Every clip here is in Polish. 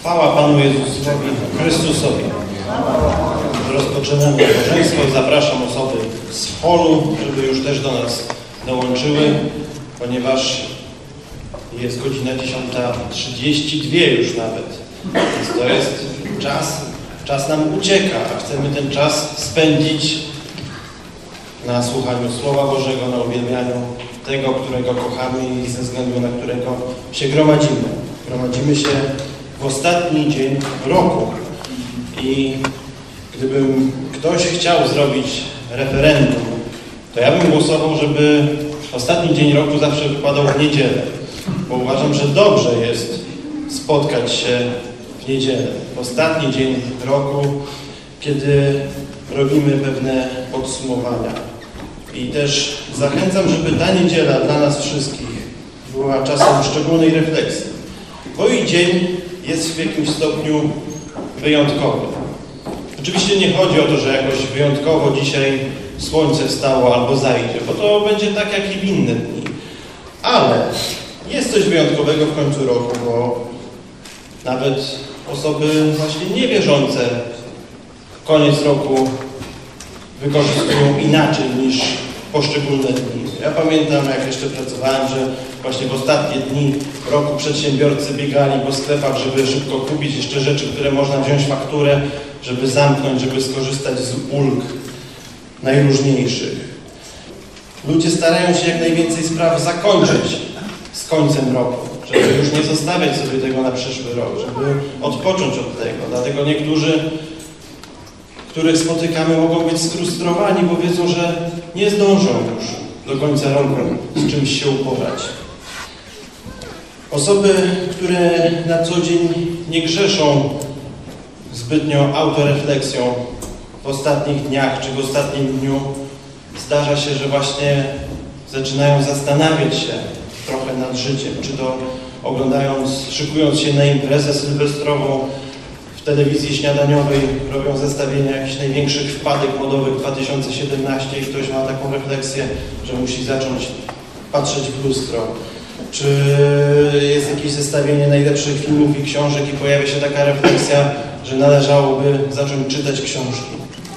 Chwała Panu Jezusowi Chrystusowi. Rozpoczynamy nabożeństwo. Zapraszam osoby z holu, żeby już też do nas dołączyły, ponieważ jest godzina 10:32 już nawet. Więc to jest czas nam ucieka, a chcemy ten czas spędzić na słuchaniu Słowa Bożego, na uwielbianiu tego, którego kochamy i ze względu na którego się gromadzimy. Gromadzimy się w ostatni dzień roku. I gdybym ktoś chciał zrobić referendum, to ja bym głosował, żeby ostatni dzień roku zawsze wypadał w niedzielę. Bo uważam, że dobrze jest spotkać się w niedzielę. W ostatni dzień roku, kiedy robimy pewne podsumowania. I też zachęcam, żeby ta niedziela dla nas wszystkich była czasem szczególnej refleksji. Bo i dzień jest w jakimś stopniu wyjątkowy. Oczywiście nie chodzi o to, że jakoś wyjątkowo dzisiaj słońce wstało albo zajdzie, bo to będzie tak jak i w inne dni. Ale jest coś wyjątkowego w końcu roku, bo nawet osoby właśnie niewierzące koniec roku wykorzystują inaczej niż poszczególne dni. Ja pamiętam, jak jeszcze pracowałem, że właśnie w ostatnie dni roku przedsiębiorcy biegali po sklepach, żeby szybko kupić jeszcze rzeczy, które można wziąć fakturę, żeby zamknąć, żeby skorzystać z ulg najróżniejszych. Ludzie starają się jak najwięcej spraw zakończyć z końcem roku, żeby już nie zostawiać sobie tego na przyszły rok, żeby odpocząć od tego. Dlatego niektórzy, których spotykamy, mogą być sfrustrowani, bo wiedzą, że nie zdążą już do końca roku z czymś się uporać. Osoby, które na co dzień nie grzeszą zbytnio autorefleksją w ostatnich dniach czy w ostatnim dniu, zdarza się, że właśnie zaczynają zastanawiać się trochę nad życiem, czy to szykując się na imprezę sylwestrową, w telewizji śniadaniowej robią zestawienia jakichś największych wpadek modowych 2017 i ktoś ma taką refleksję, że musi zacząć patrzeć w lustro. Czy jest jakieś zestawienie najlepszych filmów i książek i pojawia się taka refleksja, że należałoby zacząć czytać książki.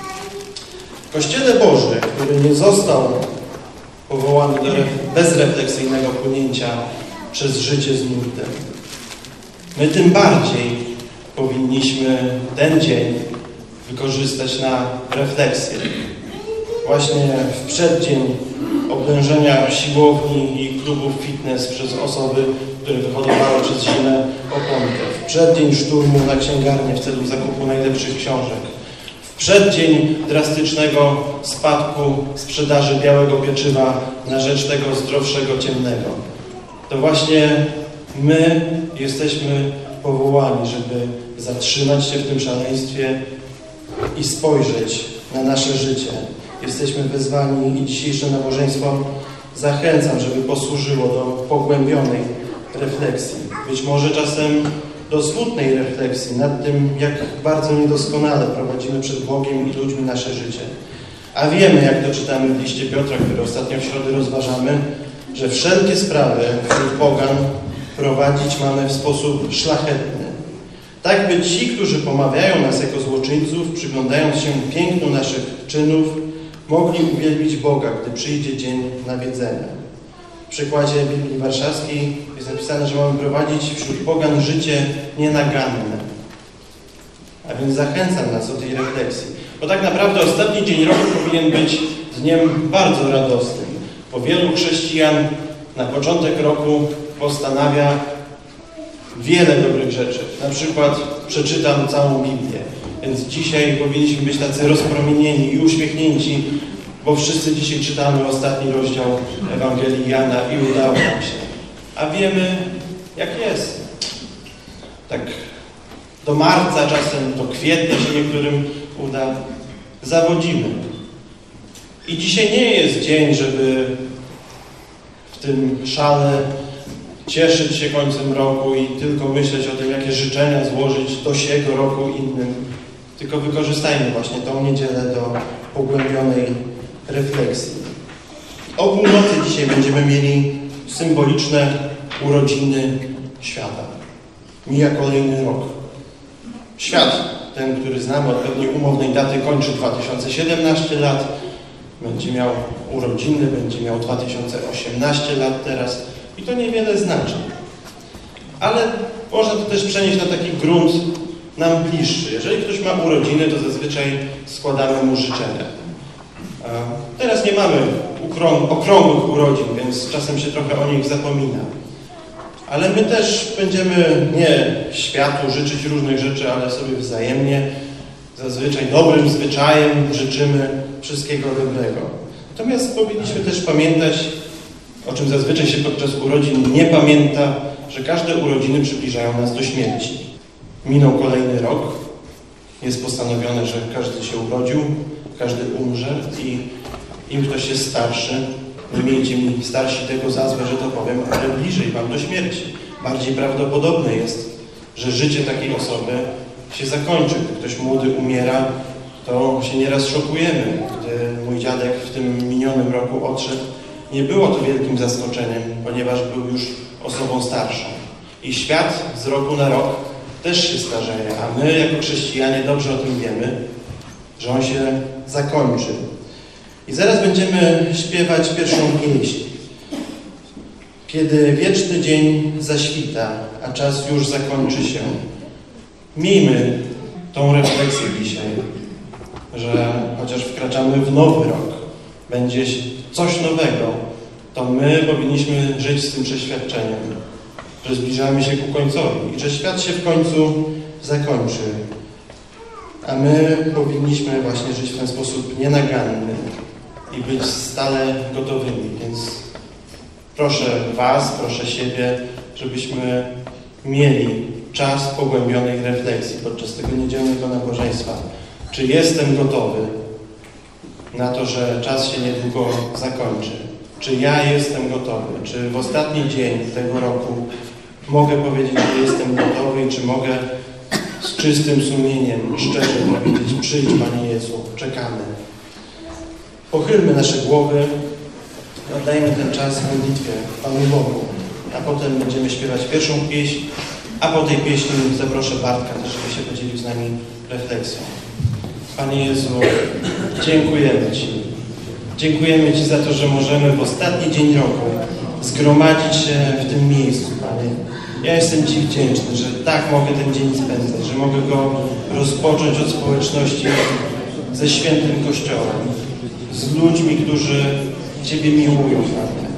W Kościele Boży, który nie został powołany do bezrefleksyjnego płynięcia przez życie z nurtem, my tym bardziej powinniśmy ten dzień wykorzystać na refleksję. Właśnie w przeddzień oblężenia siłowni i klubów fitness przez osoby, które wyhodowały przez zimę oponkę. W przeddzień szturmu na księgarnię w celu zakupu najlepszych książek. W przeddzień drastycznego spadku sprzedaży białego pieczywa na rzecz tego zdrowszego ciemnego. To właśnie my jesteśmy powołani, żeby zatrzymać się w tym szaleństwie i spojrzeć na nasze życie. Jesteśmy wezwani i dzisiejsze nabożeństwo zachęcam, żeby posłużyło do pogłębionej refleksji. Być może czasem do smutnej refleksji nad tym, jak bardzo niedoskonale prowadzimy przed Bogiem i ludźmi nasze życie. A wiemy, jak to czytamy w liście Piotra, który ostatnio w środę rozważamy, że wszelkie sprawy wśród pogan prowadzić mamy w sposób szlachetny. Tak by ci, którzy pomawiają nas jako złoczyńców, przyglądając się pięknu naszych czynów, mogli uwielbić Boga, gdy przyjdzie dzień nawiedzenia. W przykładzie Biblii Warszawskiej jest napisane, że mamy prowadzić wśród pogan życie nienaganne. A więc zachęcam nas do tej refleksji. Bo tak naprawdę ostatni dzień roku powinien być dniem bardzo radosnym. Bo wielu chrześcijan na początek roku postanawia wiele dobrych rzeczy. Na przykład przeczytam całą Biblię. Więc dzisiaj powinniśmy być tacy rozpromienieni i uśmiechnięci, bo wszyscy dzisiaj czytamy ostatni rozdział Ewangelii Jana i udało nam się. A wiemy, jak jest. Tak do marca czasem, do kwietnia się niektórym uda. Zawodzimy. I dzisiaj nie jest dzień, żeby w tym szale cieszyć się końcem roku i tylko myśleć o tym, jakie życzenia złożyć do siego roku innym. Tylko wykorzystajmy właśnie tą niedzielę do pogłębionej refleksji. O północy dzisiaj będziemy mieli symboliczne urodziny świata. Mija kolejny rok. Świat, ten, który znamy od pewnej umownej daty, kończy 2017 lat, będzie miał urodziny, będzie miał 2018 lat teraz i to niewiele znaczy. Ale można to też przenieść na taki grunt nam bliższy. Jeżeli ktoś ma urodziny, to zazwyczaj składamy mu życzenia. Teraz nie mamy okrągłych urodzin, więc czasem się trochę o nich zapomina. Ale my też będziemy nie światu życzyć różnych rzeczy, ale sobie wzajemnie, zazwyczaj dobrym zwyczajem życzymy wszystkiego dobrego. Natomiast powinniśmy też pamiętać, o czym zazwyczaj się podczas urodzin nie pamięta, że każde urodziny przybliżają nas do śmierci. Minął kolejny rok, jest postanowione, że każdy się urodził, każdy umrze i im ktoś jest starszy, nie miejcie mi starsi tego za złe, że to powiem, ale bliżej wam do śmierci. Bardziej prawdopodobne jest, że życie takiej osoby się zakończy. Gdy ktoś młody umiera, to się nieraz szokujemy. Gdy mój dziadek w tym minionym roku odszedł, nie było to wielkim zaskoczeniem, ponieważ był już osobą starszą. I świat z roku na rok też się starzeje, a my jako chrześcijanie dobrze o tym wiemy, że on się zakończy. I zaraz będziemy śpiewać pierwszą pieśń. Kiedy wieczny dzień zaświta, a czas już zakończy się, miejmy tą refleksję dzisiaj, że chociaż wkraczamy w nowy rok, będzie coś nowego, to my powinniśmy żyć z tym przeświadczeniem, że zbliżamy się ku końcowi i że świat się w końcu zakończy. A my powinniśmy właśnie żyć w ten sposób nienaganny i być stale gotowymi. Więc proszę Was, proszę siebie, żebyśmy mieli czas pogłębionej refleksji podczas tego niedzielnego nabożeństwa. Czy jestem gotowy na to, że czas się niedługo zakończy? Czy ja jestem gotowy? Czy w ostatni dzień tego roku mogę powiedzieć, że jestem gotowy i czy mogę z czystym sumieniem, szczerze powiedzieć: przyjdź, Panie Jezu, czekamy. Pochylmy nasze głowy, oddajmy ten czas w modlitwie Panu Bogu, a potem będziemy śpiewać pierwszą pieśń, a po tej pieśni zaproszę Bartka też, żeby się podzielił z nami refleksją. Panie Jezu, dziękujemy Ci. Dziękujemy Ci za to, że możemy w ostatni dzień roku zgromadzić się w tym miejscu, Panie. Ja jestem Ci wdzięczny, że tak mogę ten dzień spędzać, że mogę go rozpocząć od społeczności ze świętym Kościołem, z ludźmi, którzy Ciebie miłują, Panie.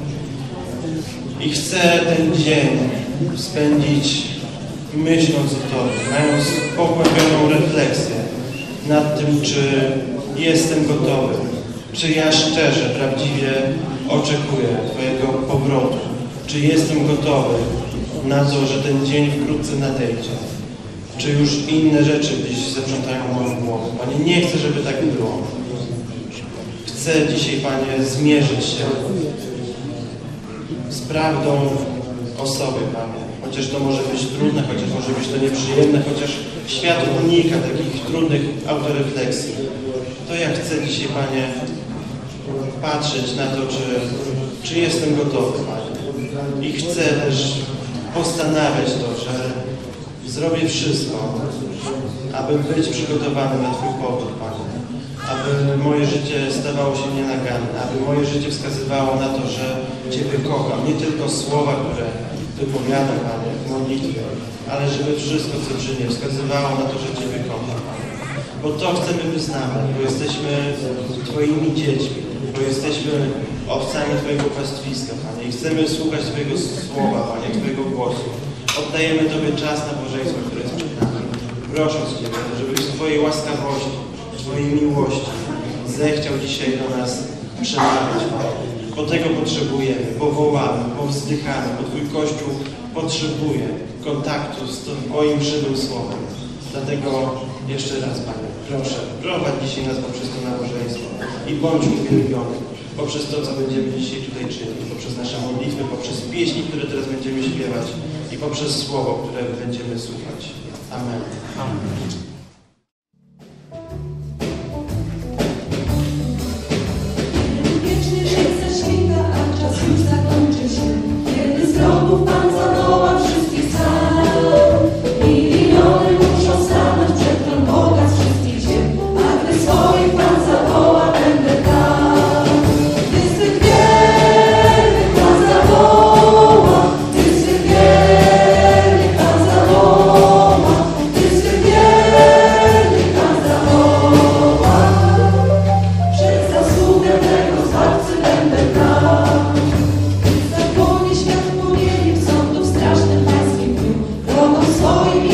I chcę ten dzień spędzić myśląc o Tobie, mając pogłębioną refleksję nad tym, czy jestem gotowy, czy ja szczerze, prawdziwie oczekuję Twojego powrotu, czy jestem gotowy na to, że ten dzień wkrótce nadejdzie, czy już inne rzeczy gdzieś zaprzątają moją głowę. Panie, nie chcę, żeby tak było. Chcę dzisiaj, Panie, zmierzyć się z prawdą osoby, Panie. Chociaż to może być trudne, chociaż może być to nieprzyjemne, chociaż świat unika takich trudnych autorefleksji. To ja chcę dzisiaj, Panie, patrzeć na to, czy jestem gotowy, Panie. I chcę też postanawiać to, że zrobię wszystko, aby być przygotowany na Twój powrót, Panie. Aby moje życie stawało się nienaganne, aby moje życie wskazywało na to, że Ciebie kocham. Nie tylko słowa, które wypowiadam, Panie, w modlitwie, ale żeby wszystko, co czynię, wskazywało na to, że Ciebie kocham, Panie. Bo to chcemy wyznawać, bo jesteśmy Twoimi dziećmi, bo jesteśmy owcami Twojego pastwiska, Panie, i chcemy słuchać Twojego słowa, Panie, Twojego głosu. Oddajemy Tobie czas nabożeństwa, które jest przed nami, prosząc Ciebie, żebyś z Twojej łaskawości, Twojej miłości zechciał dzisiaj do nas przemawiać, Panie. Bo tego potrzebujemy, bo wołamy, bo wzdychamy, bo Twój Kościół potrzebuje kontaktu z Twoim żywym Słowem. Dlatego jeszcze raz, Panie, proszę, prowadź dzisiaj nas poprzez to nabożeństwo i bądź uwielbiony poprzez to, co będziemy dzisiaj tutaj czynić, poprzez nasze modlitwy, poprzez pieśni, które teraz będziemy śpiewać i poprzez Słowo, które będziemy słuchać. Amen. Amen. Pan zawoła wszystkich sam, miliony muszą stanąć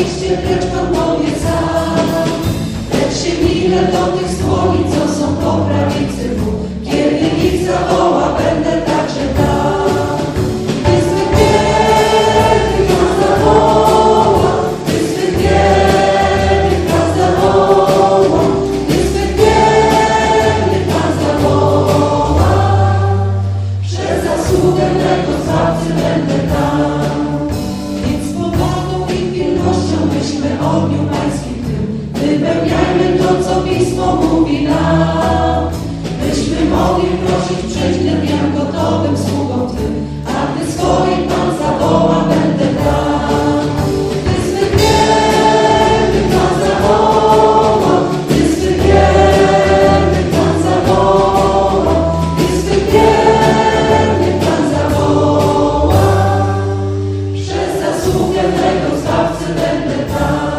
iście precz Pan powie sam. Lecz się minę do tych skłoni, co są po prawicy Mu. Kiedy ich zawoła, będę także tam. Gdy zbyt wielki Pan zawoła, gdy zbyt wielki Pan zawoła, gdy zbyt wielki Pan zawoła, przez zasługę mego Zbawcy będę tam. Więc z pokorą i pilnością myślmy o Dniu Pańskim tym, wypełniajmy to, co Pismo mówi nam. Byśmy mogli prosić przed dniem gotowym sługą Twym, a gdy swoim Pan zawoła, będę tam. Gdy zbyt wielki Pan zawoła, gdy zbyt wielki Pan zawoła, gdy zbyt wielki Pan zawoła, przez zasługę mego Zbawcy będę tam.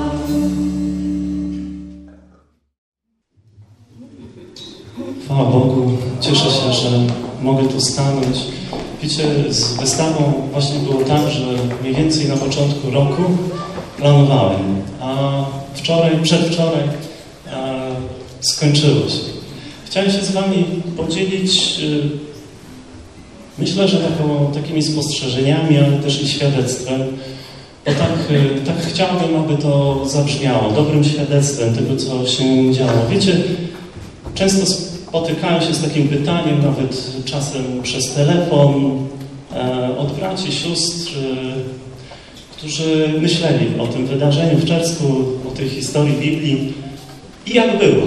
Chwała Bogu, cieszę się, że mogę tu stanąć. Wiecie, z wystawą właśnie było tak, że mniej więcej na początku roku planowałem, a przedwczoraj skończyło się. Chciałem się z Wami podzielić, myślę, że takimi spostrzeżeniami, ale też i świadectwem, bo tak chciałbym, aby to zabrzmiało, dobrym świadectwem tego, co się działo. Wiecie, często spotykałem się z takim pytaniem, nawet czasem przez telefon, od braci, sióstr, którzy myśleli o tym wydarzeniu w Czersku, o tej historii Biblii. I jak było?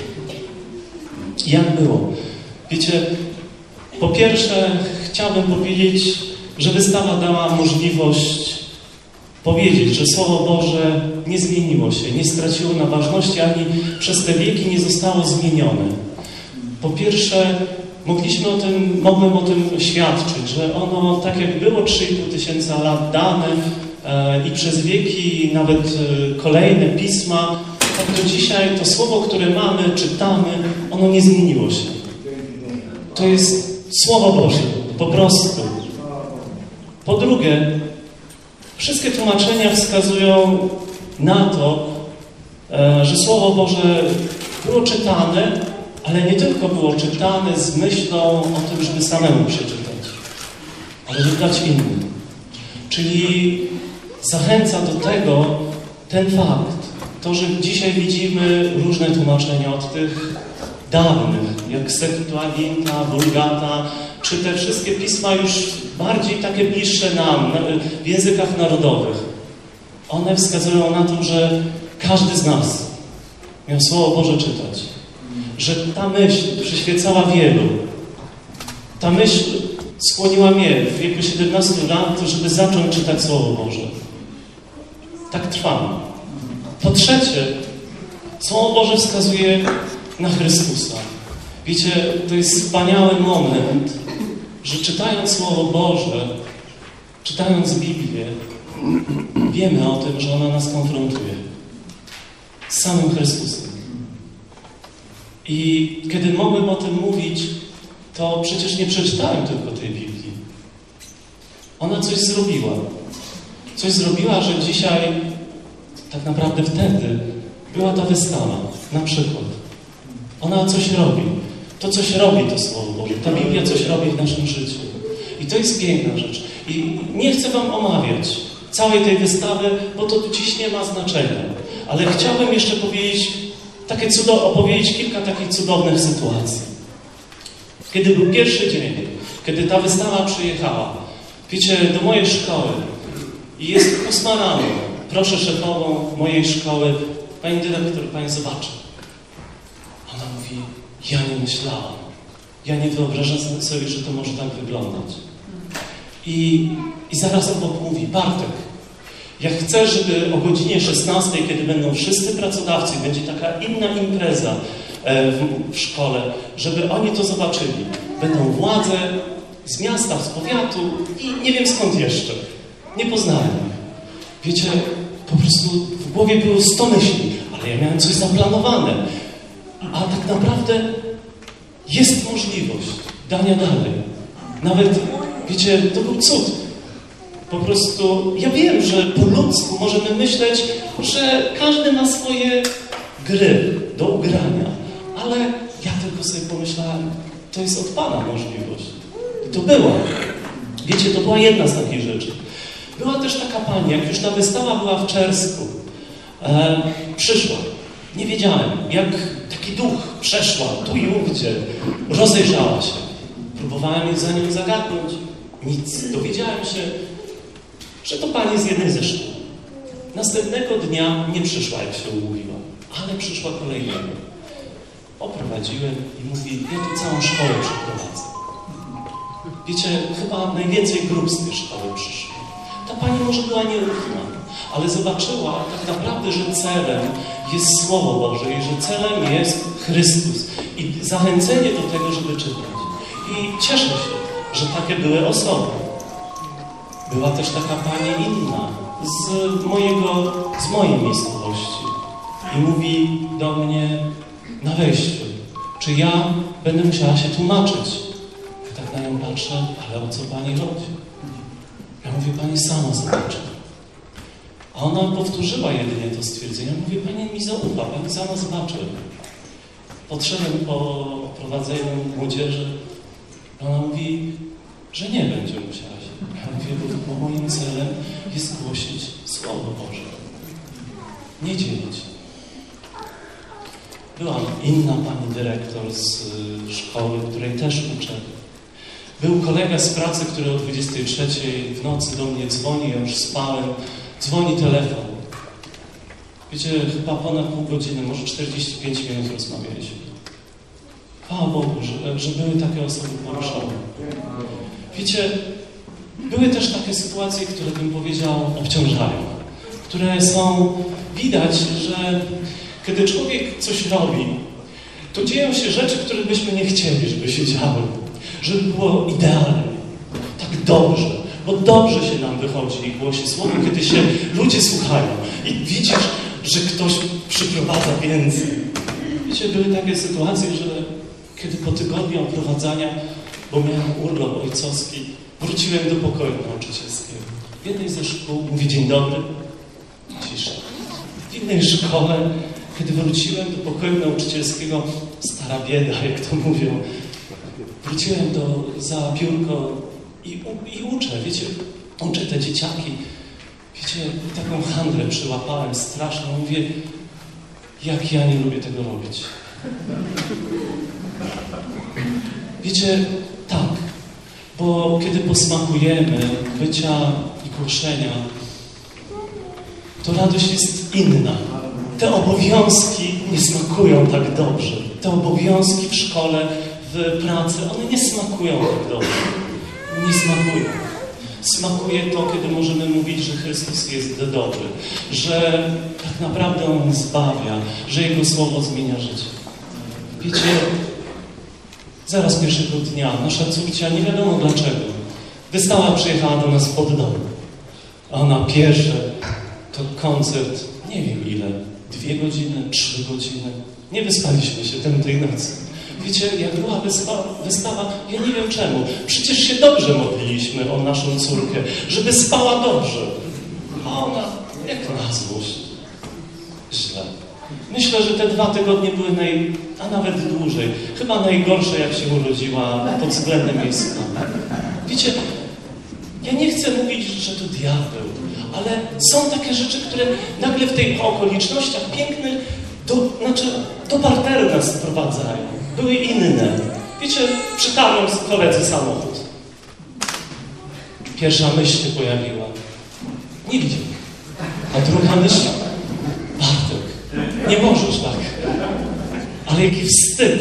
Jak było? Wiecie, po pierwsze chciałbym powiedzieć, że wystawa dała możliwość powiedzieć, że Słowo Boże nie zmieniło się, nie straciło na ważności, ani przez te wieki nie zostało zmienione. Po pierwsze, mogłem o tym świadczyć, że ono, tak jak było 3,5 tysiąca lat dane i przez wieki, nawet kolejne pisma, tak do dzisiaj to Słowo, które mamy, czytamy, ono nie zmieniło się. To jest Słowo Boże, po prostu. Po drugie, wszystkie tłumaczenia wskazują na to, że Słowo Boże było czytane, ale nie tylko było czytane z myślą o tym, żeby samemu przeczytać, ale żeby dać innym. Czyli zachęca do tego ten fakt, to, że dzisiaj widzimy różne tłumaczenia od tych dawnych, jak Septuaginta, Vulgata, czy te wszystkie pisma już bardziej takie bliższe nam, w językach narodowych. One wskazują na to, że każdy z nas miał Słowo Boże czytać. Że ta myśl przyświecała wielu. Ta myśl skłoniła mnie w wieku 17 lat, żeby zacząć czytać Słowo Boże. Tak trwam. Po trzecie, Słowo Boże wskazuje na Chrystusa. Wiecie, to jest wspaniały moment, że czytając Słowo Boże, czytając Biblię, wiemy o tym, że ona nas konfrontuje z samym Chrystusem. I kiedy mogłem o tym mówić, to przecież nie przeczytałem tylko tej Biblii. Ona coś zrobiła. Coś zrobiła, że dzisiaj, tak naprawdę wtedy, była ta wystawa, na przykład. Ona coś robi. To coś robi to Słowo Boże. Ta Biblia coś robi w naszym życiu. I to jest piękna rzecz. I nie chcę Wam omawiać całej tej wystawy, bo to dziś nie ma znaczenia. Ale chciałbym jeszcze opowiedzieć kilka takich cudownych sytuacji. Kiedy był pierwszy dzień, kiedy ta wystawa przyjechała, wiecie, do mojej szkoły i jest 8 rano, proszę szefową mojej szkoły, pani dyrektor, pani zobaczy. Ona mówi, ja nie myślałam, ja nie wyobrażam sobie, że to może tak wyglądać. I zaraz obok mówi, Bartek, ja chcę, żeby o godzinie 16, kiedy będą wszyscy pracodawcy, będzie taka inna impreza w szkole, żeby oni to zobaczyli. Będą władze z miasta, z powiatu i nie wiem skąd jeszcze. Nie poznałem ich. Wiecie, po prostu w głowie było 100 myśli, ale ja miałem coś zaplanowane. A tak naprawdę jest możliwość dania dalej. Nawet, wiecie, to był cud. Po prostu, ja wiem, że po ludzku możemy myśleć, że każdy ma swoje gry do ugrania, ale ja tylko sobie pomyślałem, to jest od Pana możliwość. I to była. Wiecie, to była jedna z takich rzeczy. Była też taka pani, jak już ta wystawa była w Czersku, przyszła. Nie wiedziałem, jak taki duch przeszła tu i ówdzie, rozejrzała się. Próbowałem jej za nią zagadnąć. Nic. Dowiedziałem się, że to pani z jednej ze szkół. Następnego dnia nie przyszła, jak się umówiła, ale przyszła kolejnego. Oprowadziłem i mówi, ja tu całą szkołę przeprowadzę. Wiecie, chyba najwięcej grup z tej szkoły przyszło. Ta pani może była nierówna, ale zobaczyła tak naprawdę, że celem jest Słowo Boże i że celem jest Chrystus. I zachęcenie do tego, żeby czytać. I cieszę się, że takie były osoby. Była też taka pani inna z mojej miejscowości. I mówi do mnie na wejściu, czy ja będę musiała się tłumaczyć. Ja tak na nią patrzę, ale o co pani chodzi? Ja mówię, pani sama zobaczy. A ona powtórzyła jedynie to stwierdzenie. Ja mówię, pani mi zaufa, pani sama zobaczy. Podszedłem po prowadzeniu młodzieży. Ona mówi, że nie będzie musiała się. Ja mówię, bo moim celem jest głosić Słowo Boże. Nie dzielić. Była inna pani dyrektor z szkoły, której też uczę. Był kolega z pracy, który o 23 w nocy do mnie dzwoni, ja już spałem. Dzwoni telefon. Wiecie, chyba ponad pół godziny, może 45 minut rozmawialiśmy. Chwała Bogu, że były takie osoby poruszone. Wiecie, były też takie sytuacje, które bym powiedział obciążają. Które są, widać, że kiedy człowiek coś robi, to dzieją się rzeczy, które byśmy nie chcieli, żeby się działy. Żeby było idealnie, tak dobrze. Bo dobrze się nam wychodzi i głosi Słowo, kiedy się ludzie słuchają. I widzisz, że ktoś przyprowadza więcej. Wiecie, były takie sytuacje, że kiedy po tygodniu oprowadzania, bo miałem urlop ojcowski, wróciłem do pokoju nauczycielskiego. W jednej ze szkół mówi dzień dobry, cisza. W innej szkole, kiedy wróciłem do pokoju nauczycielskiego, stara bieda, jak to mówią, wróciłem za biurko i uczę, wiecie, uczę te dzieciaki. Wiecie, taką handlę przyłapałem straszną. Mówię, jak ja nie lubię tego robić. Wiecie, tak, bo kiedy posmakujemy bycia i głoszenia, to radość jest inna. Te obowiązki nie smakują tak dobrze. Te obowiązki w szkole, w pracy, one nie smakują tak dobrze. Nie smakuje. Smakuje to, kiedy możemy mówić, że Chrystus jest dobry, że tak naprawdę On zbawia, że Jego Słowo zmienia życie. Wiecie, zaraz pierwszego dnia nasza córcia, nie wiadomo dlaczego, wystawa przyjechała do nas pod dom. A ona pierwsze, to koncert, nie wiem ile, 2 godziny, 3 godziny. Nie wyspaliśmy się tej nocy. Wiecie, jak była wystawa, ja nie wiem czemu. Przecież się dobrze modliliśmy o naszą córkę, żeby spała dobrze. A ona, jak na złość, źle. Myślę, że te 2 tygodnie były a nawet dłużej, chyba najgorsze, jak się urodziła pod względem jej snu. Wiecie, ja nie chcę mówić, że to diabeł, ale są takie rzeczy, które nagle w tych okolicznościach pięknych do parteru nas wprowadzają. Były inne. Wiecie, przytarłem z koledzy samochód. Pierwsza myśl się pojawiła. Nie widział. A druga myśl, Bartek, nie możesz tak. Ale jaki wstyd.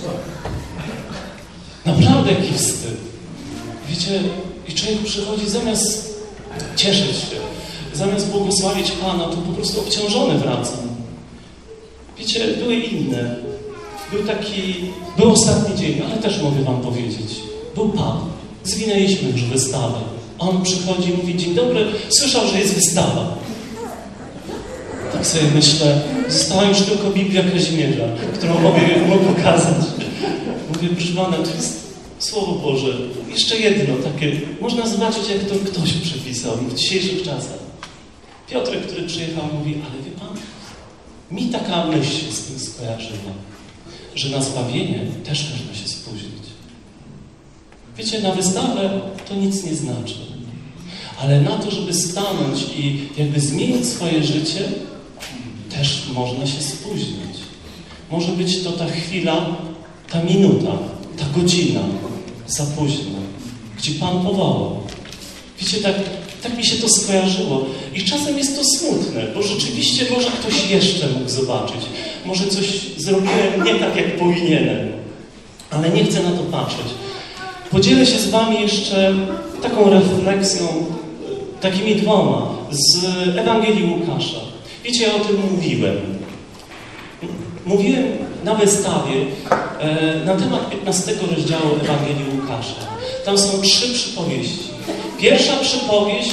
Naprawdę jaki wstyd. Wiecie, i człowiek przychodzi zamiast cieszyć się, zamiast błogosławić Pana, to po prostu obciążony wracam. Wiecie, były inne. Był ostatni dzień, ale też mogę wam powiedzieć. Był Pan. Zwinęliśmy już wystawę. A on przychodzi i mówi, dzień dobry, słyszał, że jest wystawa. Tak sobie myślę, została już tylko Biblia Kazimierza, którą mogę mu pokazać. Mówię, proszę Pana, to jest Słowo Boże, jeszcze jedno takie, można zobaczyć, jak to ktoś przepisał w dzisiejszych czasach. Piotrek, który przyjechał, mówi, ale wie Pan, mi taka myśl się z tym skojarzyła, że na zbawienie też można się spóźnić. Wiecie, na wystawę to nic nie znaczy, ale na to, żeby stanąć i jakby zmienić swoje życie, też można się spóźnić. Może być to ta chwila, ta minuta, ta godzina za późno, gdzie Pan powołał. Wiecie, tak mi się to skojarzyło. I czasem jest to smutne, bo rzeczywiście może ktoś jeszcze mógł zobaczyć. Może coś zrobiłem nie tak, jak powinienem, ale nie chcę na to patrzeć. Podzielę się z Wami jeszcze taką refleksją, takimi dwoma, z Ewangelii Łukasza. Wiecie, ja o tym mówiłem. Mówiłem na wystawie na temat 15 rozdziału Ewangelii Łukasza. Tam są 3 przypowieści. Pierwsza przypowieść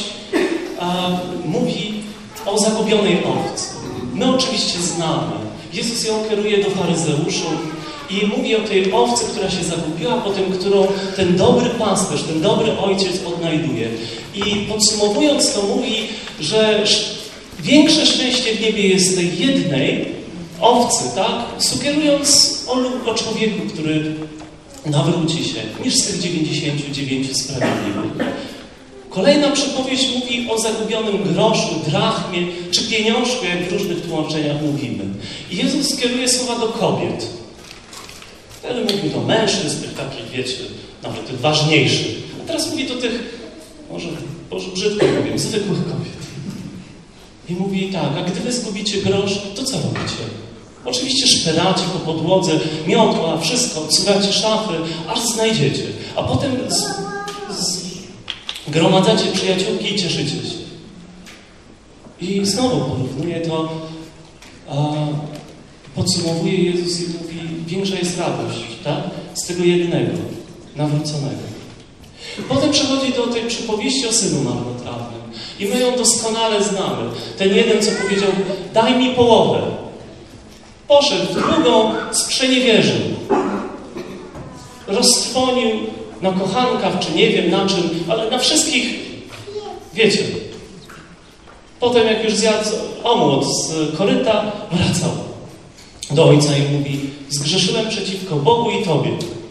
mówi o zagubionej owcy. My oczywiście znamy. Jezus ją kieruje do faryzeuszów i mówi o tej owcy, która się zagubiła, potem którą ten dobry pasterz, ten dobry ojciec odnajduje. I podsumowując to mówi, że większe szczęście w niebie jest tej jednej owcy, tak? Sugerując o człowieku, który nawróci się, niż z tych 99 sprawiedliwych. Kolejna przypowieść mówi o zagubionym groszu, drachmie, czy pieniążku, jak w różnych tłumaczeniach mówimy. I Jezus kieruje słowa do kobiet. Wtedy mówi do mężczyzn, tych takich, wiecie, nawet tych ważniejszych. A teraz mówi do tych, może brzydko powiem, zwykłych kobiet. I mówi tak, a gdy wy zgubicie grosz, to co robicie? Oczywiście szperacie po podłodze, miotła, wszystko, odsuwacie szafy, aż znajdziecie. A potem gromadzacie przyjaciółki i cieszycie się. I znowu porównuje to, podsumowuje Jezus i mówi, większa jest radość, tak? Z tego jednego, nawróconego. Potem przechodzi do tej przypowieści o synu marnotrawnym. I my ją doskonale znamy. Ten jeden, co powiedział, daj mi połowę. Poszedł w drugą, sprzeniewierzył. Roztrwonił na kochankach, czy nie wiem na czym, ale na wszystkich, wiecie. Potem jak już zjadł omłot z koryta, wracał do ojca i mówi, zgrzeszyłem przeciwko Bogu i Tobie.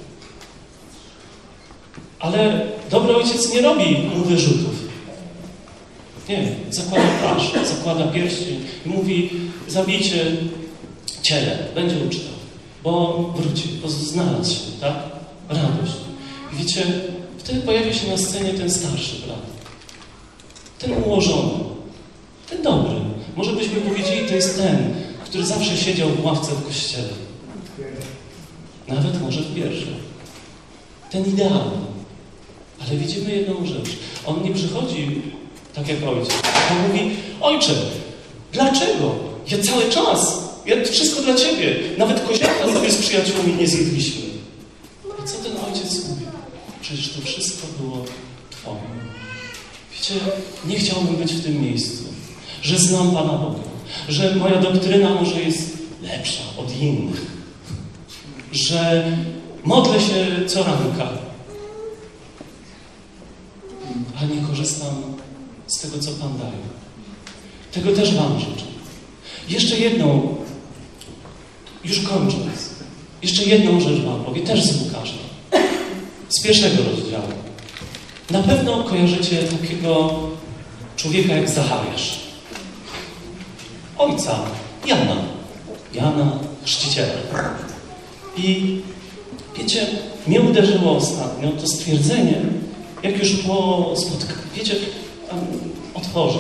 Ale dobry ojciec nie robi mu wyrzutów. Nie, zakłada płaszcz, zakłada pierścień i mówi, zabijcie ciele, będzie uczta, bo wróci, bo znalazł się, tak? Radość. I wiecie, wtedy pojawia się na scenie ten starszy brat. Ten ułożony, ten dobry. Może byśmy powiedzieli, to jest ten, który zawsze siedział w ławce w kościele. Nawet może w pierwszej. Ten idealny. Ale widzimy jedną rzecz. On nie przychodzi tak jak ojciec. On mówi, ojcze, dlaczego? Ja cały czas, ja wszystko dla Ciebie. Nawet koziaka sobie z przyjaciółmi nie zjedliśmy. I co ten ojciec mówi? Przecież to wszystko było Twoje. Wiecie, nie chciałbym być w tym miejscu, że znam Pana Boga, że moja doktryna może jest lepsza od innych, że modlę się co ranka, a nie korzystam z tego, co Pan daje. Tego też Wam życzę. Jeszcze jedną, już kończąc, jeszcze jedną rzecz Wam powie, też z Łukasza, z 1 rozdziału. Na pewno kojarzycie takiego człowieka jak Zachariasz. Ojca Jana Chrzciciela. I wiecie, mnie uderzyło ostatnio to stwierdzenie, jak już po spotkaniu, wiecie, otworzę.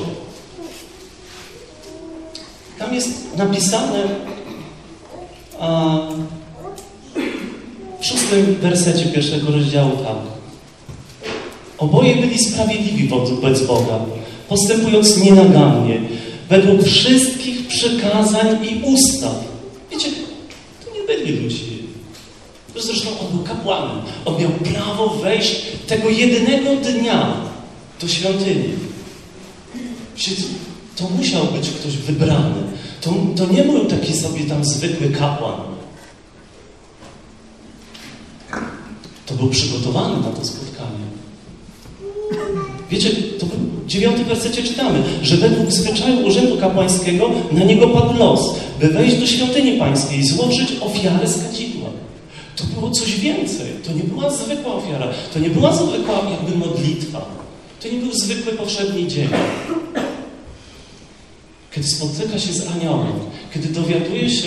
Tam jest napisane w 6 wersecie 1 rozdziału tak. Oboje byli sprawiedliwi wobec Boga, postępując nienagannie, według wszystkich przykazań i ustaw. Wiecie, to nie byli ludzie. Zresztą on był kapłanem. On miał prawo wejść tego jedynego dnia do świątyni. To musiał być ktoś wybrany. To nie był taki sobie tam zwykły kapłan. to był przygotowany na to spotkanie. Wiecie, to w 9 wersecie czytamy, że według zwyczaju urzędu kapłańskiego na niego padł los, by wejść do świątyni pańskiej i złożyć ofiarę z kadzidła. To było coś więcej. To nie była zwykła ofiara. To nie była zwykła jakby modlitwa. To nie był zwykły powszedni dzień. Kiedy spotyka się z aniołem, kiedy dowiaduje się,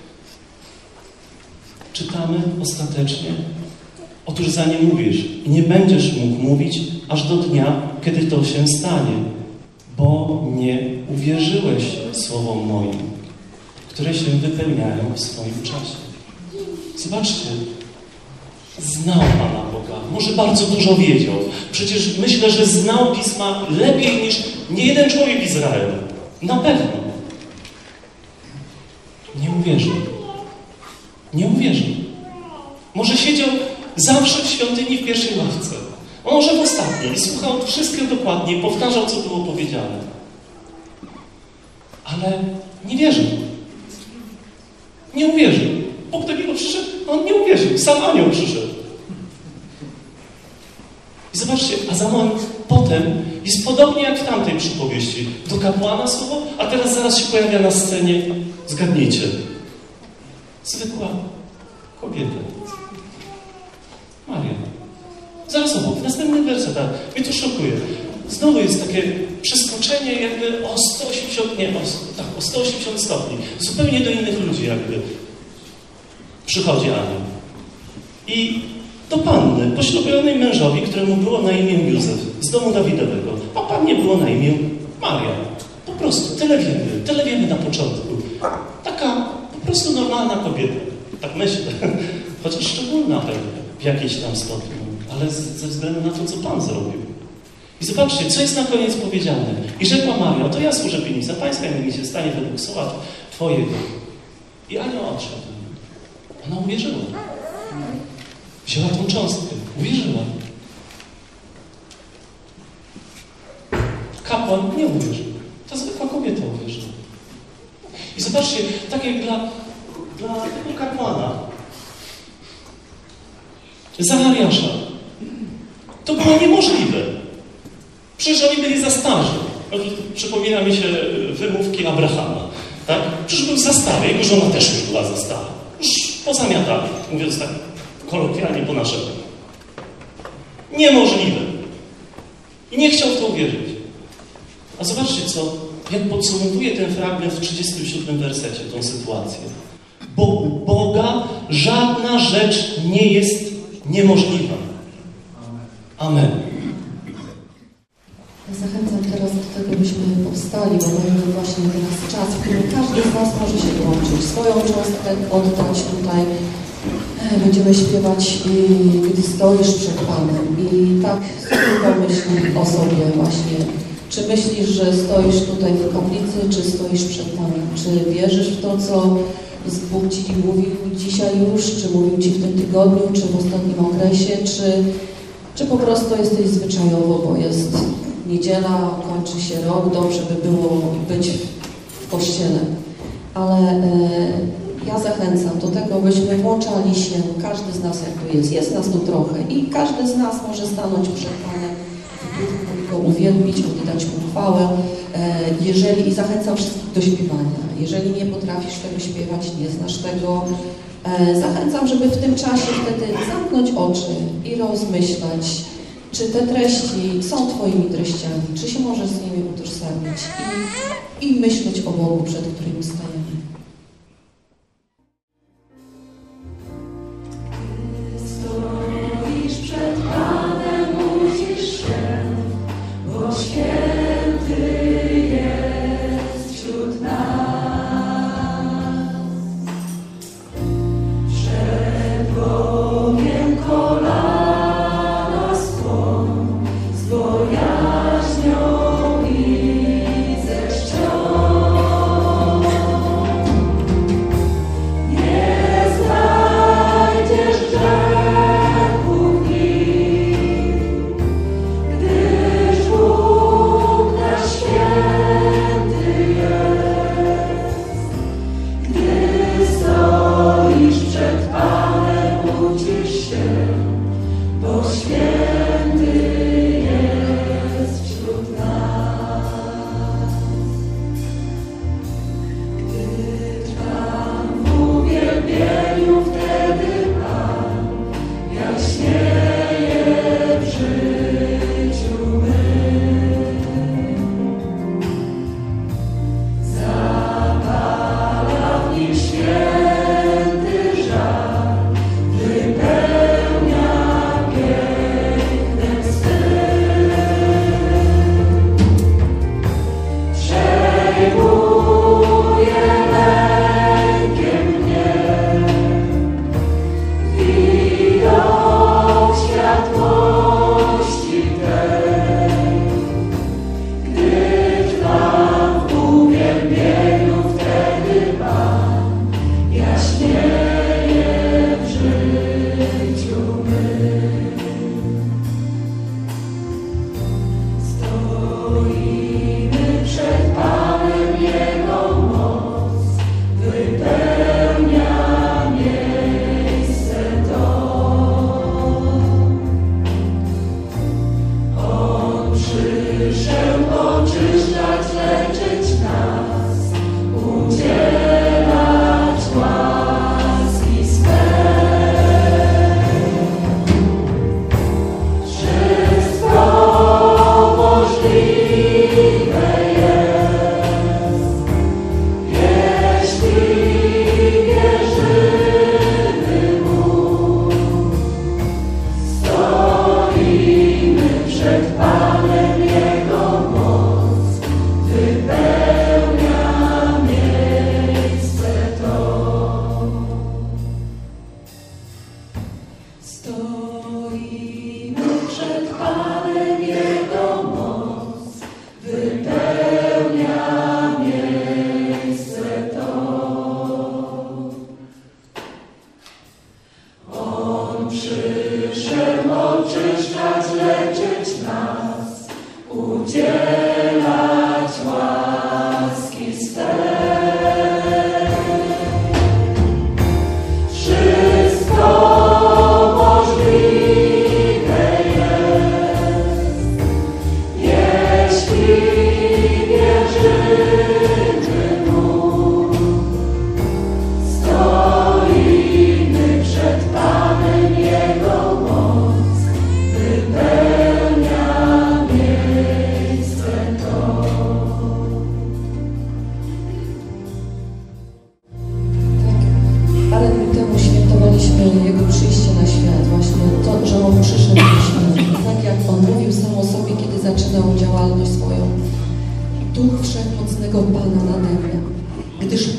czytamy ostatecznie, otóż za nie mówisz i nie będziesz mógł mówić aż do dnia, kiedy to się stanie, bo nie uwierzyłeś słowom moim, które się wypełniają w swoim czasie. Zobaczcie, znał Pana Boga, może bardzo dużo wiedział. Przecież myślę, że znał Pisma lepiej niż niejeden człowiek w Izraelu. Na pewno. Nie uwierzył. Nie uwierzył. Może siedział zawsze w świątyni w pierwszej ławce. A może w ostatniej. I słuchał wszystkiego dokładnie, powtarzał, co było powiedziane. Ale nie wierzył. Nie uwierzył. Bóg do niego przyszedł, a on nie uwierzył. Sam anioł przyszedł. I zobaczcie, a potem jest podobnie jak w tamtej przypowieści. Do kapłana słowo, a teraz zaraz się pojawia na scenie, zgadnijcie, zwykła kobieta. Maria. Zaraz obok, w następnych wersetach. Mnie to szokuje. Znowu jest takie przeskoczenie jakby o 180 stopni. Zupełnie do innych ludzi jakby przychodzi anioł. I do panny, poślubionej mężowi, któremu było na imię Józef, z domu Dawidowego, a pannie było na imię Maria. Po prostu, tyle wiemy na początku. Taka po prostu normalna kobieta. Tak myślę. Chociaż szczególna pewnie, w jakiejś tam stopniu, ale ze względu na to, co Pan zrobił. I zobaczcie, co jest na koniec powiedziane. I rzekła Maria, to ja służę piwnica pańska i mi się stanie według słowa Twojego. I anioł odszedł. Ona uwierzyła. Wzięła tą cząstkę. Uwierzyła. Kapłan nie uwierzył. Ta zwykła kobieta uwierzyła. I zobaczcie, tak jak dla tego kapłana, Zachariasza, to było niemożliwe. Przecież oni byli za starzy. Przypomina mi się wymówki Abrahama. Tak? Przecież był za stary, jego żona też już była za stara. Już pozamiatali, mówiąc tak kolokwialnie po naszemu. Niemożliwe. I nie chciał w to uwierzyć. A zobaczcie, jak podsumowuje ten fragment w 37 wersecie, tą sytuację. Bo u Boga żadna rzecz nie jest niemożliwa. Amen. Zachęcam teraz do tego, byśmy powstali, bo mamy właśnie teraz czas, w którym każdy z nas może się włączyć, swoją cząstkę oddać tutaj. Będziemy śpiewać, gdy stoisz przed Panem. I tak pomyśl o sobie właśnie. Czy myślisz, że stoisz tutaj w kaplicy, czy stoisz przed Panem? Czy wierzysz w to, co Bóg Ci mówił dzisiaj już, czy mówił Ci w tym tygodniu, czy w ostatnim okresie, czy po prostu jesteś zwyczajowo, bo jest niedziela, kończy się rok, dobrze by było być w kościele. Ale ja zachęcam do tego, byśmy włączali się, każdy z nas jak tu jest nas tu trochę i każdy z nas może stanąć przed Panem i Go uwielbić, oddać Mu chwałę. I zachęcam wszystkich do śpiewania. Jeżeli nie potrafisz tego śpiewać, nie znasz tego, zachęcam, żeby w tym czasie wtedy zamknąć oczy i rozmyślać, czy te treści są Twoimi treściami, czy się możesz z nimi utożsamić i myśleć o Bogu, przed którym stajemy. Stoisz przed Panem, musisz się, bo święty jest wśród nas. Przed Bogiem kolana skłon, z bojaźnią i ze czcią.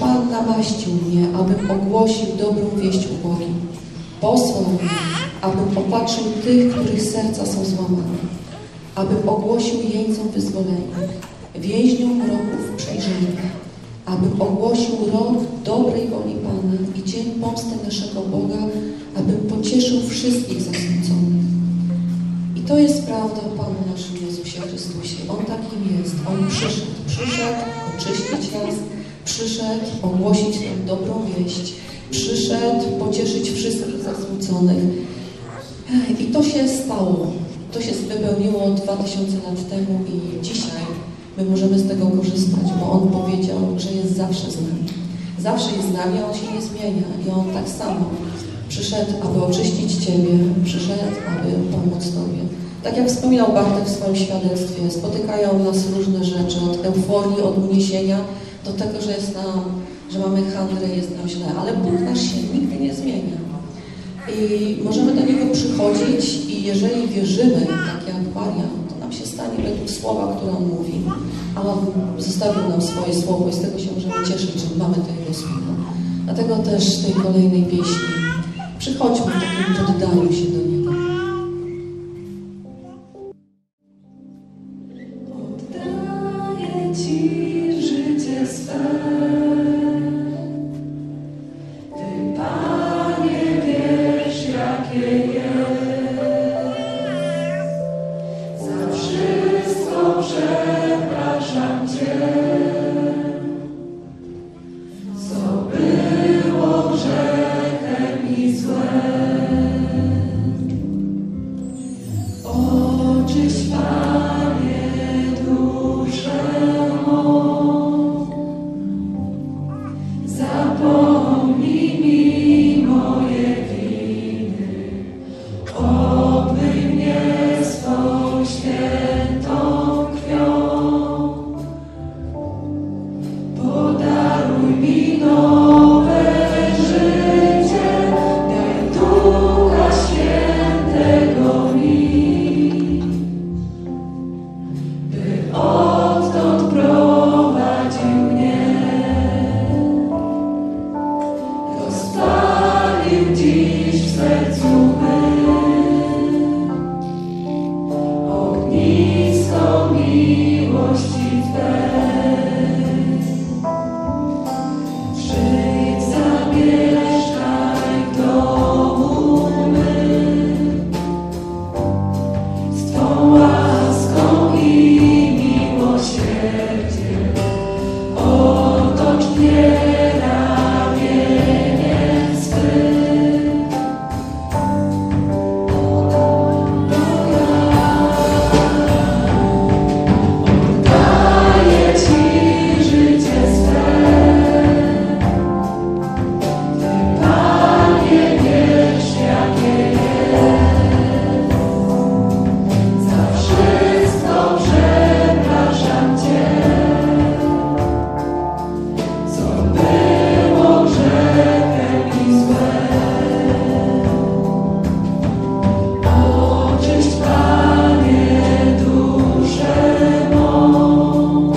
Pan namaścił mnie, abym ogłosił dobrą wieść ubogim. Posłał mnie, abym opatrzył tych, których serca są złamane, abym ogłosił jeńcom wyzwolenie, więźniom mroków przejrzenie, abym ogłosił rok dobrej woli Pana i dzień pomsty naszego Boga, abym pocieszył wszystkich zasmuconych. I to jest prawda o Panu naszym Jezusie Chrystusie. On takim jest. On przyszedł oczyścić nas, przyszedł ogłosić nam dobrą wieść, przyszedł pocieszyć wszystkich zasmuconych. I to się stało. To się wypełniło 2000 lat temu i dzisiaj my możemy z tego korzystać, bo On powiedział, że jest zawsze z nami. Zawsze jest z nami, a On się nie zmienia. I On tak samo przyszedł, aby oczyścić Ciebie, przyszedł, aby pomóc Tobie. Tak jak wspominał Bartek w swoim świadectwie, spotykają nas różne rzeczy, od euforii, od uniesienia, do tego, że mamy handrę, jest nam źle, ale Bóg nasz się nigdy nie zmienia. I możemy do Niego przychodzić i jeżeli wierzymy, tak jak Maria, to nam się stanie według słowa, które On mówi. A On zostawił nam swoje słowo i z tego się możemy cieszyć, że mamy to Jego słowo. Dlatego też w tej kolejnej pieśni przychodźmy w takim poddaniu się do Niego. Oddaję Ci życie swe. Ty, Panie, wiesz, jakie jest. Za wszystko przepraszam Cię. Co było grzechem i złem. Oczyść, Panie, duszę mą. Zapomnij mi moje winy. Obmyj mnie swą świętą krwią. Podaruj mi nowe życie, daj Ducha Świętego mi, by odtąd prowadził mnie, rozpalił dziś w sercu mym ognisko miłości Twej. Przyjdź, zamieszkaj w domu mym, z Twą łaską i miłosierdziem otocz mnie ramieniem swym. Oddaję Ci życie swe. Ty, Panie, wiesz, jakie jest. Za wszystko przepraszam Cię. Co było grzechem i złem. Oczyść, Panie, duszę mą.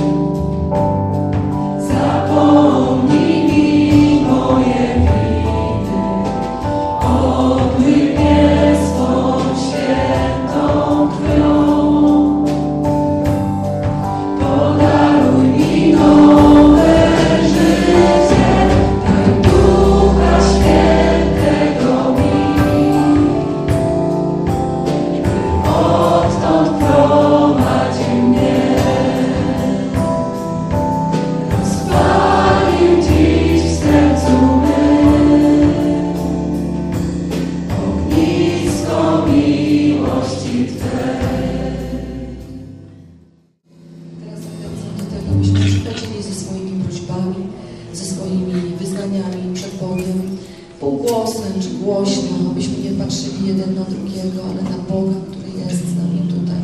Zapomnij mi moje winy. Obmyj mnie swą świętą krwią. Podaruj mi nowe życie, daj Ducha Świętego mi, by odtąd prowadził mnie, rozpalił dziś w sercu mym ognisko miłości Twej. Teraz zachęcam do tego, byśmy przychodzili ze swoimi prośbami, ze swoimi wyznaniami przed Bogiem, półgłosem czy głośno, byśmy nie patrzyli jeden na drugiego, ale na Boga, który jest z nami tutaj.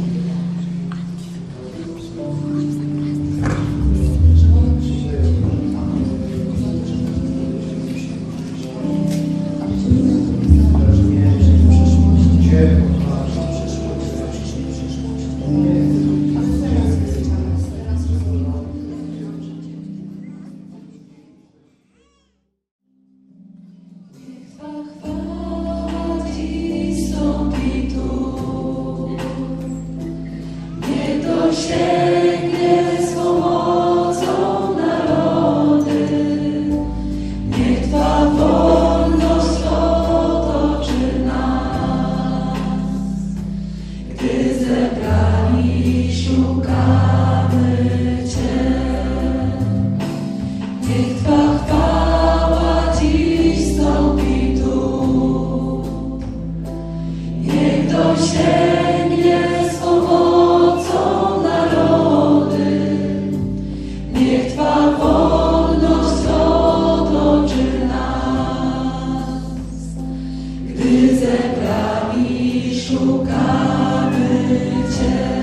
Twa chwała dziś stąpi tu. Niech dosięgnie swą mocą narody. Niech Twa wolność otoczy nas. Gdy zebrani szukamy Cię.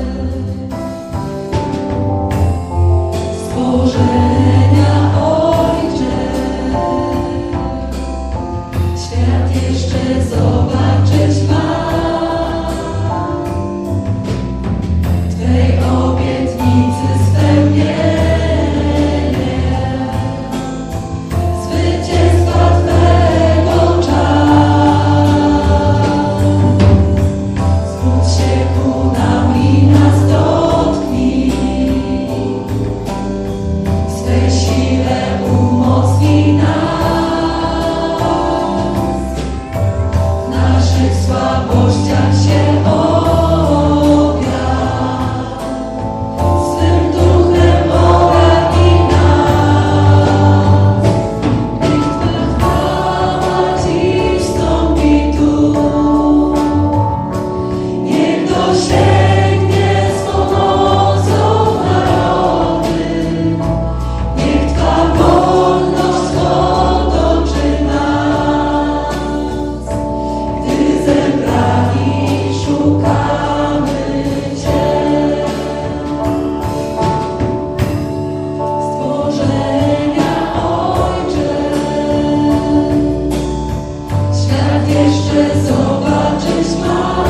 Stworzenia Ojcze, świat jeszcze zobaczyć ma. Twej obietnicy spełnienie, zwycięstwa Twego czas. Zwróć się ku nam i nas dotknij. Swej sile umocnij nas. W naszych słabościach się objaw. Swym duchem ogarnij nas. Niech Twa chwała dziś stąpi tu. Niech dosięgnie swą mocą narody. Niech Twa wolność otoczy nas. Gdy zebrani szukamy Cię. Stworzenia Ojcze, świat jeszcze zobaczyć ma.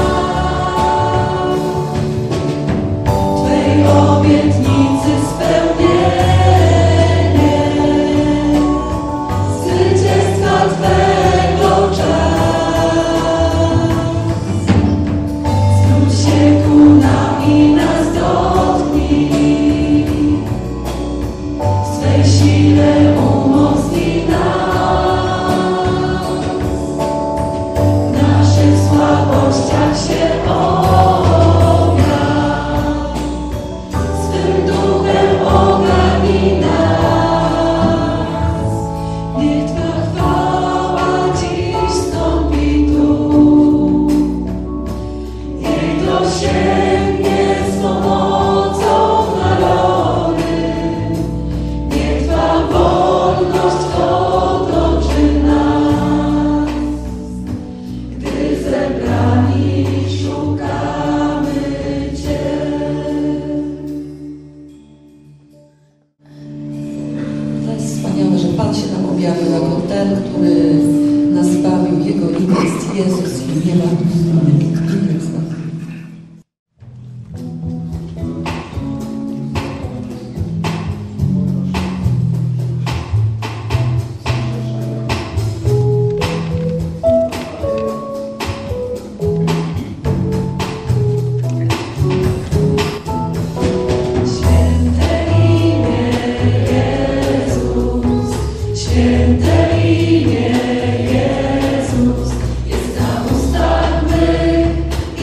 Twej obietnicy spełnienie, zwycięstwa Twego czas. Zwróć się ku nam i nas dotknij. W swej sile umocnij nas. W naszych słabościach się objaw. Swym duchem ogarnij nas. Niech Twa chwała dziś stąpi tu. Niech dosięgnie swą mocą narody. Niech Twa wolność otoczy nas. Gdy zebrani szukamy Cię. To jest wspaniałe, że Pan się nam objawił jako ten, który nas zbawił. Jego imię jest Jezus i nie ma innych zbawienia. Święte imię Jezus, święte imię Jezus, jest na ustach mych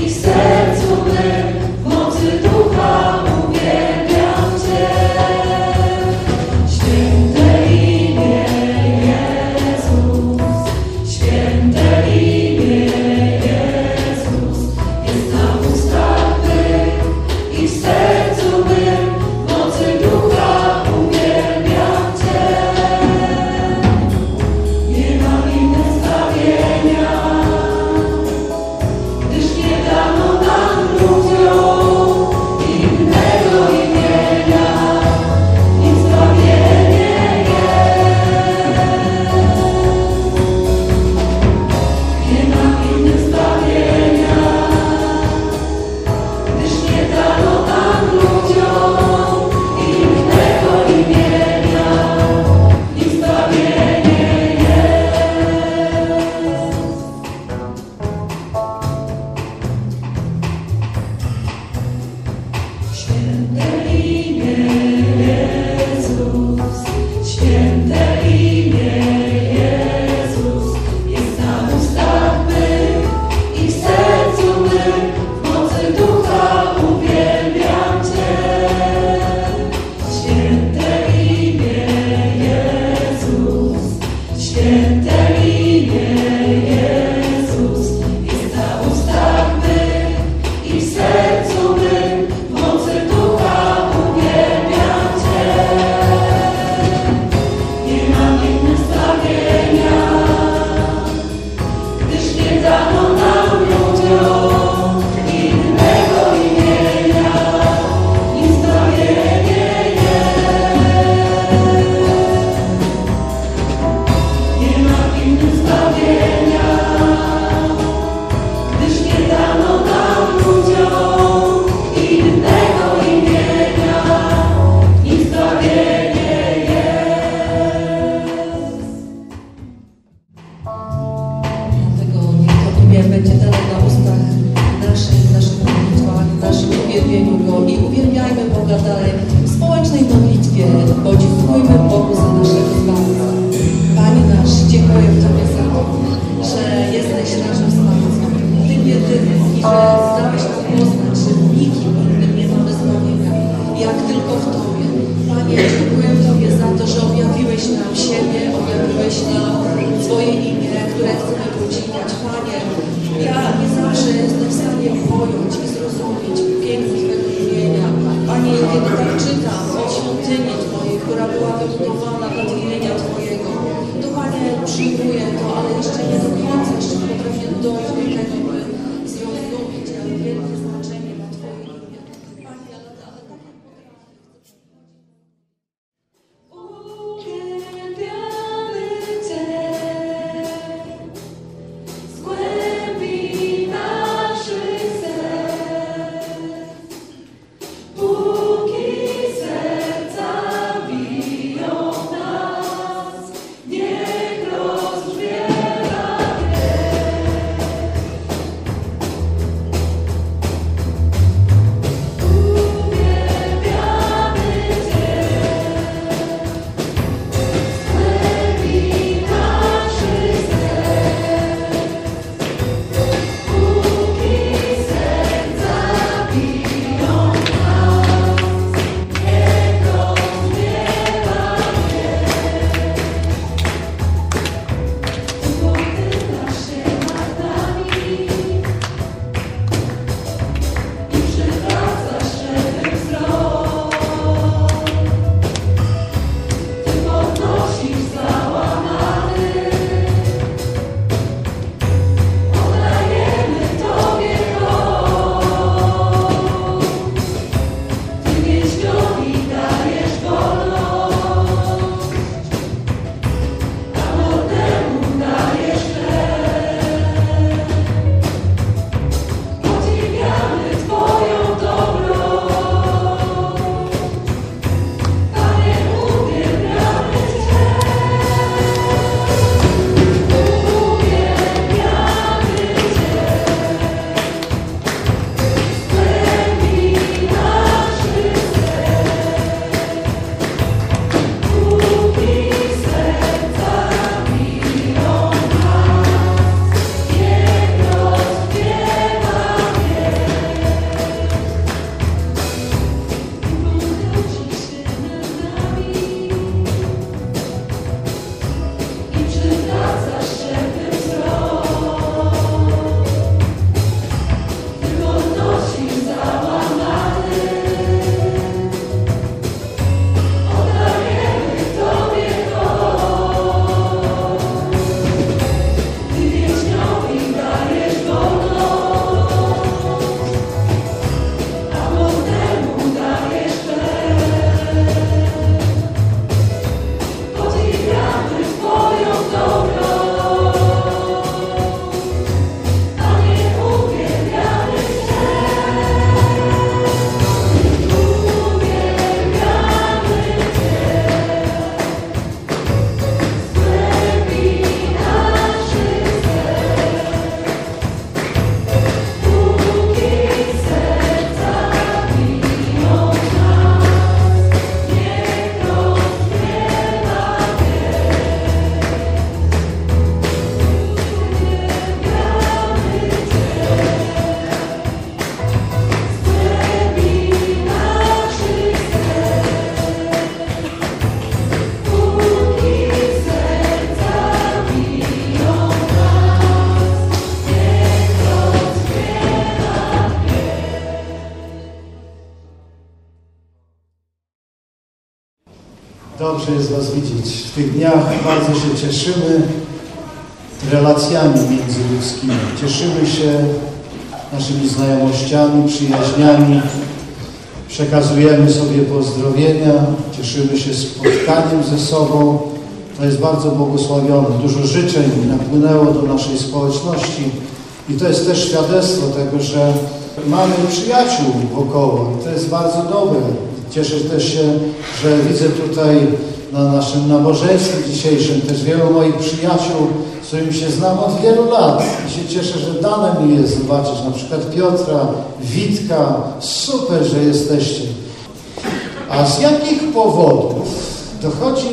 Dobrze jest Was widzieć. W tych dniach bardzo się cieszymy relacjami międzyludzkimi. Cieszymy się naszymi znajomościami, przyjaźniami. Przekazujemy sobie pozdrowienia. Cieszymy się spotkaniem ze sobą. To jest bardzo błogosławione. Dużo życzeń napłynęło do naszej społeczności. I to jest też świadectwo tego, że mamy przyjaciół wokoło. To jest bardzo dobre. Cieszę też się, że widzę tutaj na naszym nabożeństwie dzisiejszym też wielu moich przyjaciół, z którymi się znam od wielu lat. I się cieszę, że dane mi jest zobaczyć na przykład Piotra, Witka. Super, że jesteście. A z jakich powodów dochodzi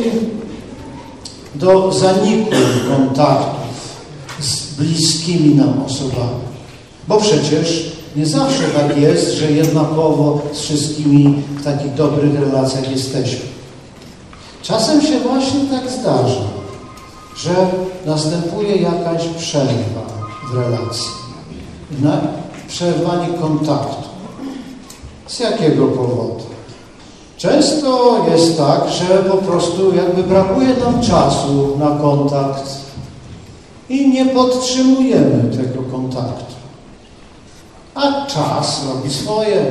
do zaniku kontaktów z bliskimi nam osobami? Bo przecież nie zawsze tak jest, że jednakowo z wszystkimi w takich dobrych relacjach jesteśmy. Czasem się właśnie tak zdarza, że następuje jakaś przerwa w relacji, przerwanie kontaktu. Z jakiego powodu? Często jest tak, że po prostu jakby brakuje nam czasu na kontakt i nie podtrzymujemy tego kontaktu. A czas robi swoje.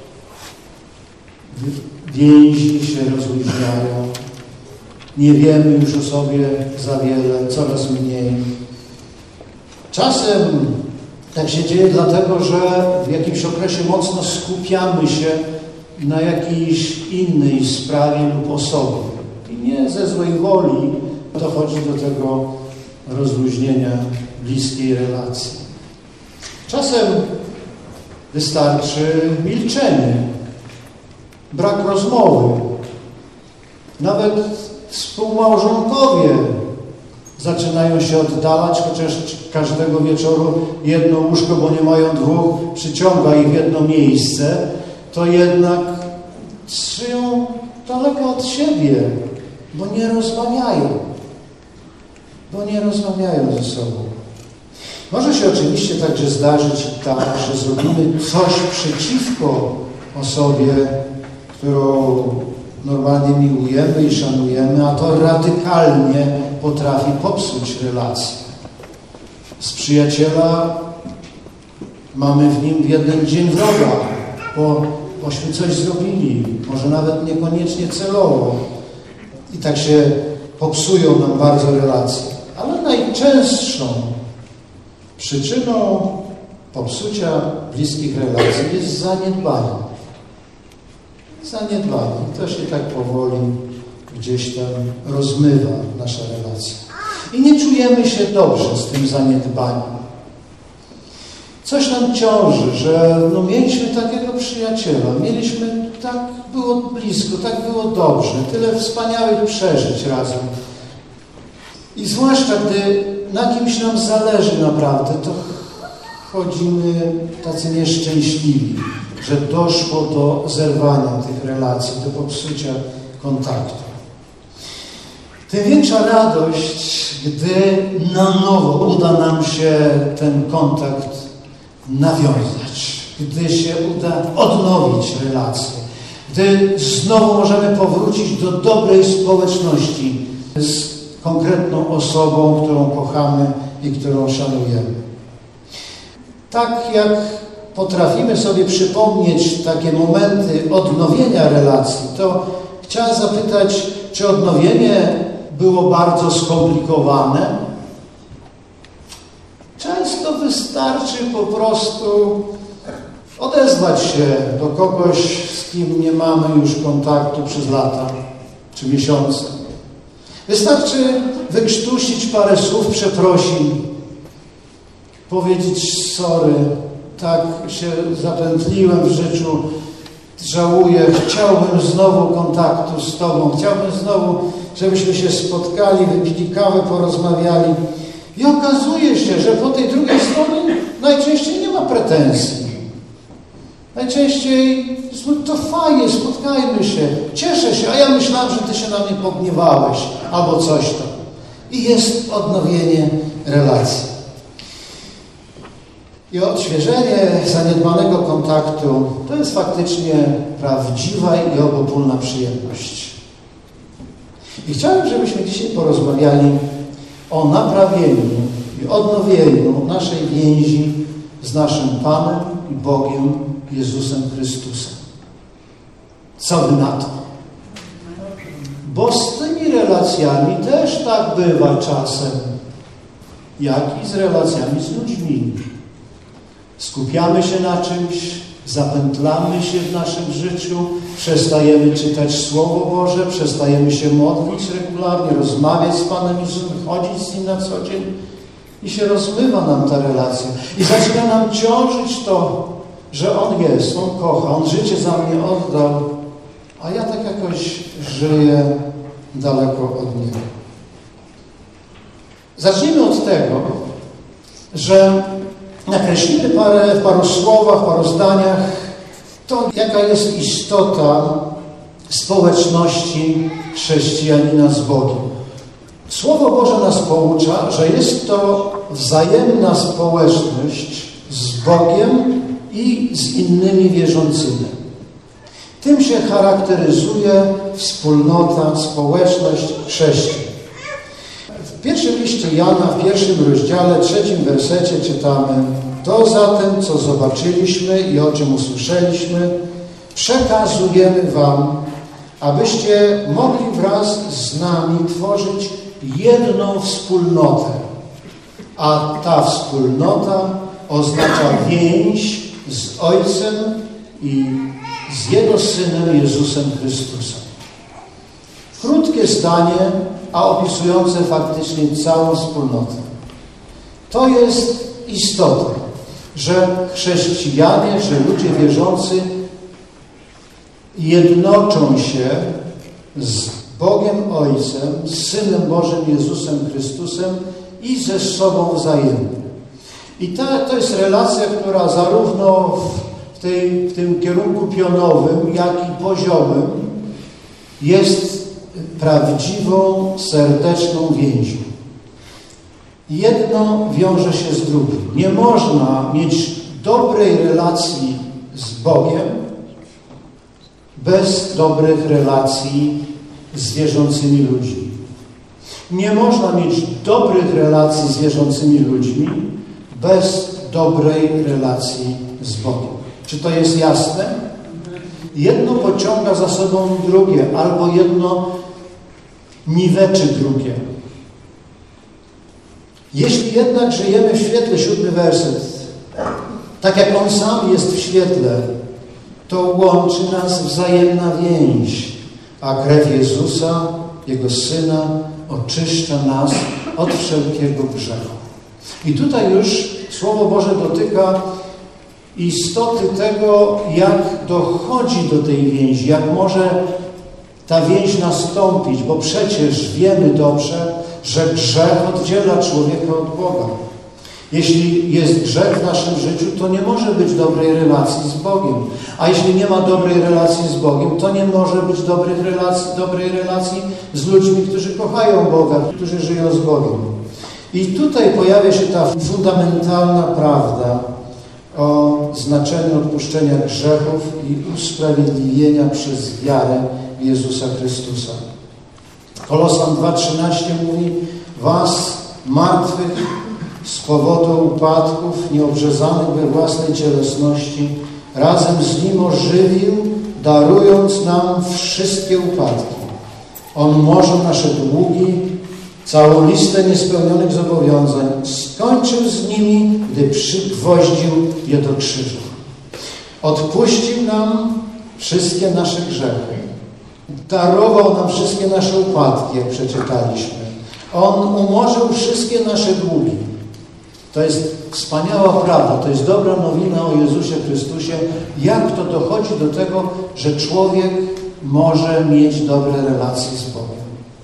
Więzi się rozluźniają. Nie wiemy już o sobie za wiele, coraz mniej. Czasem tak się dzieje dlatego, że w jakimś okresie mocno skupiamy się na jakiejś innej sprawie lub osobie. I nie ze złej woli dochodzi do tego rozluźnienia bliskiej relacji. Czasem wystarczy milczenie, brak rozmowy. Nawet współmałżonkowie zaczynają się oddalać, chociaż każdego wieczoru jedno łóżko, bo nie mają dwóch, przyciąga ich w jedno miejsce, to jednak żyją daleko od siebie, bo nie rozmawiają. Ze sobą. Może się oczywiście także zdarzyć tak, że zrobimy coś przeciwko osobie, którą normalnie miłujemy i szanujemy, a to radykalnie potrafi popsuć relacje. Z przyjaciela mamy w nim w jeden dzień wroga, bośmy coś zrobili, może nawet niekoniecznie celowo. I tak się popsują nam bardzo relacje. Ale najczęstszą przyczyną popsucia bliskich relacji jest zaniedbanie. To się tak powoli gdzieś tam rozmywa nasza relacja. I nie czujemy się dobrze z tym zaniedbaniem. Coś nam ciąży, że mieliśmy takiego przyjaciela, tak było blisko, tak było dobrze, tyle wspaniałych przeżyć razem. I zwłaszcza, gdy na kimś nam zależy naprawdę, to chodzimy tacy nieszczęśliwi, że doszło do zerwania tych relacji, do popsucia kontaktu. Tym większa radość, gdy na nowo uda nam się ten kontakt nawiązać, gdy się uda odnowić relacje, gdy znowu możemy powrócić do dobrej społeczności z konkretną osobą, którą kochamy i którą szanujemy. Tak jak potrafimy sobie przypomnieć takie momenty odnowienia relacji, to chciałem zapytać, czy odnowienie było bardzo skomplikowane? Często wystarczy po prostu odezwać się do kogoś, z kim nie mamy już kontaktu przez lata czy miesiące. Wystarczy wykrztusić parę słów przeprosin, powiedzieć sorry, tak się zapętliłem w życiu, żałuję, chciałbym znowu kontaktu z Tobą, chciałbym znowu, żebyśmy się spotkali, wypili kawę, porozmawiali. I okazuje się, że po tej drugiej stronie najczęściej nie ma pretensji. Najczęściej to fajnie, spotkajmy się, cieszę się, a ja myślałem, że Ty się na mnie pogniewałeś, albo coś tam. I jest odnowienie relacji. I odświeżenie zaniedbanego kontaktu to jest faktycznie prawdziwa i obopólna przyjemność. I chciałem, żebyśmy dzisiaj porozmawiali o naprawieniu i odnowieniu naszej więzi z naszym Panem i Bogiem Jezusem Chrystusem. Co by na to? Bo z tymi relacjami też tak bywa czasem, jak i z relacjami z ludźmi. Skupiamy się na czymś, zapętlamy się w naszym życiu, przestajemy czytać Słowo Boże, przestajemy się modlić regularnie, rozmawiać z Panem Jezusem, chodzić z Nim na co dzień i się rozmywa nam ta relacja. I zaczyna nam ciążyć to, że On jest, On kocha, On życie za mnie oddał, a ja tak jakoś żyję daleko od Niego. Zacznijmy od tego, że nakreślimy w paru słowach, paru zdaniach to, jaka jest istota społeczności chrześcijanina z Bogiem. Słowo Boże nas poucza, że jest to wzajemna społeczność z Bogiem i z innymi wierzącymi. Tym się charakteryzuje wspólnota, społeczność chrześcijan. W pierwszym liście Jana, w 1 rozdziale, 3 wersecie czytamy: to zatem, co zobaczyliśmy i o czym usłyszeliśmy, przekazujemy wam, abyście mogli wraz z nami tworzyć jedną wspólnotę. A ta wspólnota oznacza więź z Ojcem i z Jego Synem Jezusem Chrystusem. Krótkie zdanie, a opisujące faktycznie całą wspólnotę. To jest istota, że chrześcijanie, że ludzie wierzący jednoczą się z Bogiem Ojcem, z Synem Bożym Jezusem Chrystusem i ze sobą wzajemnie. I to jest relacja, która zarówno w tym kierunku pionowym, jak i poziomym jest prawdziwą, serdeczną więzią. Jedno wiąże się z drugim. Nie można mieć dobrej relacji z Bogiem bez dobrych relacji z wierzącymi ludźmi. Nie można mieć dobrych relacji z wierzącymi ludźmi bez dobrej relacji z Bogiem. Czy to jest jasne? Jedno pociąga za sobą drugie, albo jedno niweczy drugie. Jeśli jednak żyjemy w świetle, 7 werset, tak jak On sam jest w świetle, to łączy nas wzajemna więź, a krew Jezusa, Jego Syna, oczyszcza nas od wszelkiego grzechu. I tutaj już Słowo Boże dotyka istoty tego, jak dochodzi do tej więzi, jak może ta więź nastąpić, bo przecież wiemy dobrze, że grzech oddziela człowieka od Boga. Jeśli jest grzech w naszym życiu, to nie może być dobrej relacji z Bogiem. A jeśli nie ma dobrej relacji z Bogiem, to nie może być dobrej relacji z ludźmi, którzy kochają Boga, którzy żyją z Bogiem. I tutaj pojawia się ta fundamentalna prawda o znaczeniu odpuszczenia grzechów i usprawiedliwienia przez wiarę w Jezusa Chrystusa. Kolosan 2:13 mówi: was, martwych z powodu upadków, nieobrzezanych we własnej cielesności, razem z Nim ożywił, darując nam wszystkie upadki. On umorzył nasze długi, całą listę niespełnionych zobowiązań, skończył z nimi, gdy przygwoździł je do krzyża. Odpuścił nam wszystkie nasze grzechy. Darował nam wszystkie nasze upadki, jak przeczytaliśmy. On umorzył wszystkie nasze długi. To jest wspaniała prawda, to jest dobra nowina o Jezusie Chrystusie, jak to dochodzi do tego, że człowiek może mieć dobre relacje z Bogiem.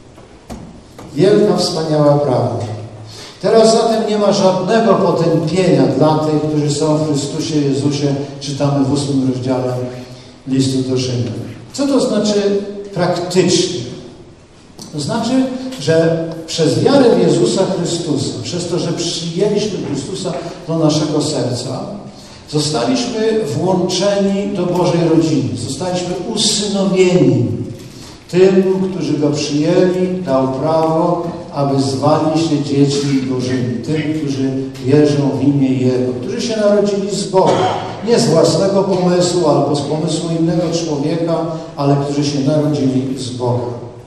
Wielka, wspaniała prawda. Teraz zatem nie ma żadnego potępienia dla tych, którzy są w Chrystusie Jezusie, czytamy w 8 rozdziale listu do Rzymian. Co to znaczy praktycznie? To znaczy, że przez wiarę w Jezusa Chrystusa, przez to, że przyjęliśmy Chrystusa do naszego serca, zostaliśmy włączeni do Bożej rodziny, zostaliśmy usynowieni. Tym, którzy Go przyjęli, dał prawo, aby zwali się dziećmi Bożymi. Tym, którzy wierzą w imię Jego, którzy się narodzili z Boga. Nie z własnego pomysłu albo z pomysłu innego człowieka, ale którzy się narodzili z Boga.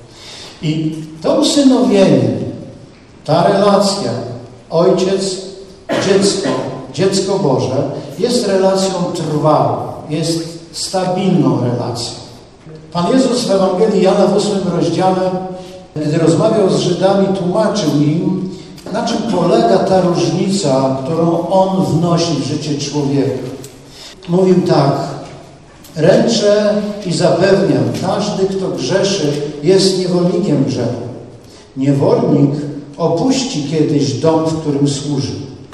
I to usynowienie, ta relacja ojciec, dziecko, dziecko Boże jest relacją trwałą, jest stabilną relacją. Pan Jezus w Ewangelii Jana w 8 rozdziale, gdy rozmawiał z Żydami, tłumaczył im, na czym polega ta różnica, którą On wnosi w życie człowieka. Mówił tak: ręczę i zapewniam, każdy, kto grzeszy, jest niewolnikiem grzechu. Niewolnik opuści kiedyś dom, w którym służy.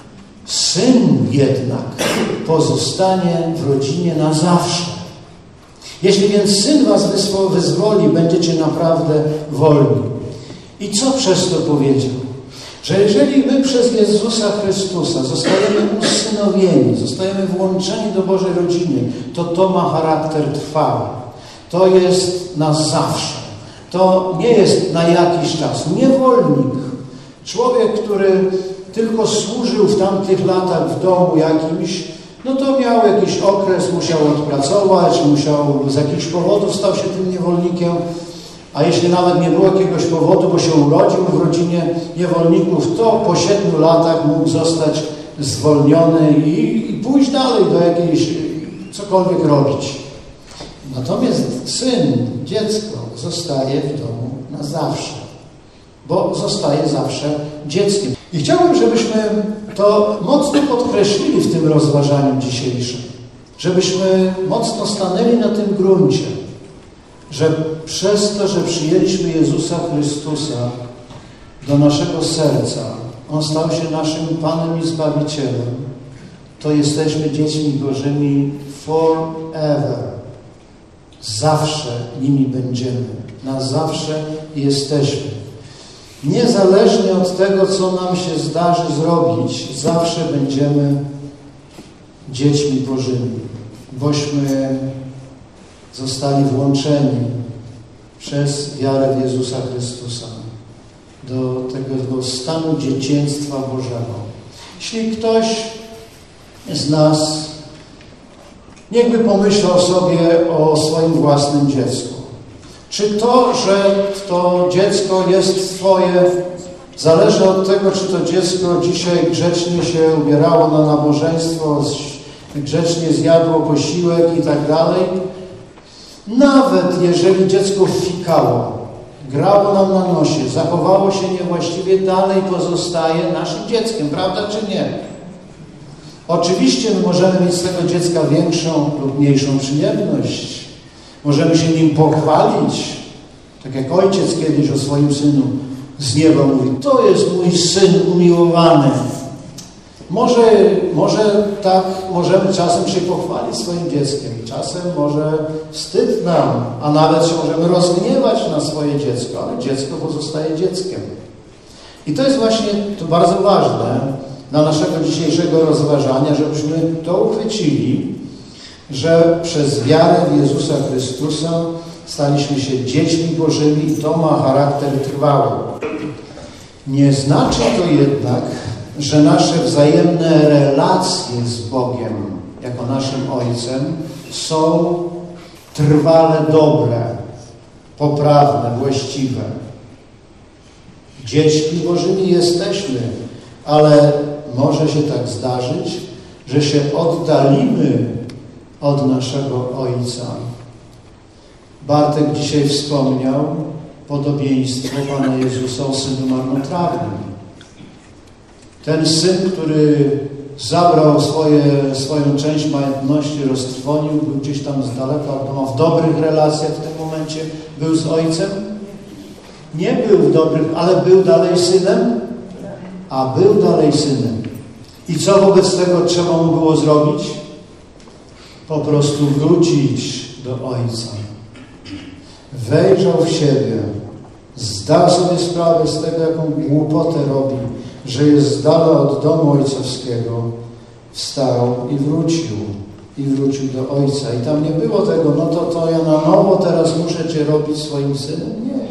Syn jednak pozostanie w rodzinie na zawsze. Jeśli więc Syn was wyzwoli, będziecie naprawdę wolni. I co przez to powiedział? Że jeżeli my przez Jezusa Chrystusa zostajemy usynowieni, zostajemy włączeni do Bożej rodziny, to ma charakter trwały. To jest na zawsze. To nie jest na jakiś czas. Niewolnik, człowiek, który tylko służył w tamtych latach w domu jakimś, no to miał jakiś okres, musiał odpracować, z jakichś powodów stał się tym niewolnikiem, a jeśli nawet nie było jakiegoś powodu, bo się urodził w rodzinie niewolników, to po 7 latach mógł zostać zwolniony i pójść dalej do jakiejś, cokolwiek robić. Natomiast syn, dziecko zostaje w domu na zawsze, bo zostaje zawsze dzieckiem. I chciałbym, żebyśmy to mocno podkreślili w tym rozważaniu dzisiejszym. Żebyśmy mocno stanęli na tym gruncie, że przez to, że przyjęliśmy Jezusa Chrystusa do naszego serca, On stał się naszym Panem i Zbawicielem, to jesteśmy dziećmi Bożymi forever. Zawsze nimi będziemy. Na zawsze jesteśmy. Niezależnie od tego, co nam się zdarzy zrobić, zawsze będziemy dziećmi Bożymi, bośmy zostali włączeni przez wiarę w Jezusa Chrystusa do tego stanu dzieciństwa Bożego. Jeśli ktoś z nas niechby pomyślał sobie o swoim własnym dziecku. Czy to, że to dziecko jest twoje, zależy od tego, czy to dziecko dzisiaj grzecznie się ubierało na nabożeństwo, grzecznie zjadło posiłek i tak dalej? Nawet jeżeli dziecko fikało, grało nam na nosie, zachowało się niewłaściwie, dalej pozostaje naszym dzieckiem, prawda czy nie? Oczywiście my możemy mieć z tego dziecka większą lub mniejszą przyjemność. Możemy się nim pochwalić. Tak jak ojciec kiedyś o swoim synu z nieba mówi: to jest mój syn umiłowany. Może tak możemy czasem się pochwalić swoim dzieckiem. Czasem może wstyd nam, a nawet się możemy rozgniewać na swoje dziecko, ale dziecko pozostaje dzieckiem. I to jest właśnie to bardzo ważne dla naszego dzisiejszego rozważania, żebyśmy to uchwycili, że przez wiarę w Jezusa Chrystusa staliśmy się dziećmi Bożymi i to ma charakter trwały. Nie znaczy to jednak, że nasze wzajemne relacje z Bogiem, jako naszym Ojcem, są trwale dobre, poprawne, właściwe. Dziećmi Bożymi jesteśmy, ale może się tak zdarzyć, że się oddalimy od naszego Ojca. Bartek dzisiaj wspomniał podobieństwo Pana Jezusa o synu marnotrawnym. Ten syn, który zabrał swoją część majątności, roztrwonił, był gdzieś tam z daleka od domu, w dobrych relacjach w tym momencie był z Ojcem. Nie był w dobrych, ale był dalej synem, a był dalej synem. I co wobec tego trzeba mu było zrobić? Po prostu wrócić do Ojca. Wejrzał w siebie, zdał sobie sprawę z tego, jaką głupotę robi, że jest z dala od domu ojcowskiego, wstał i wrócił. i wrócił do ojca. I tam nie było tego, no to ja na nowo teraz muszę cię robić swoim synem. Nie.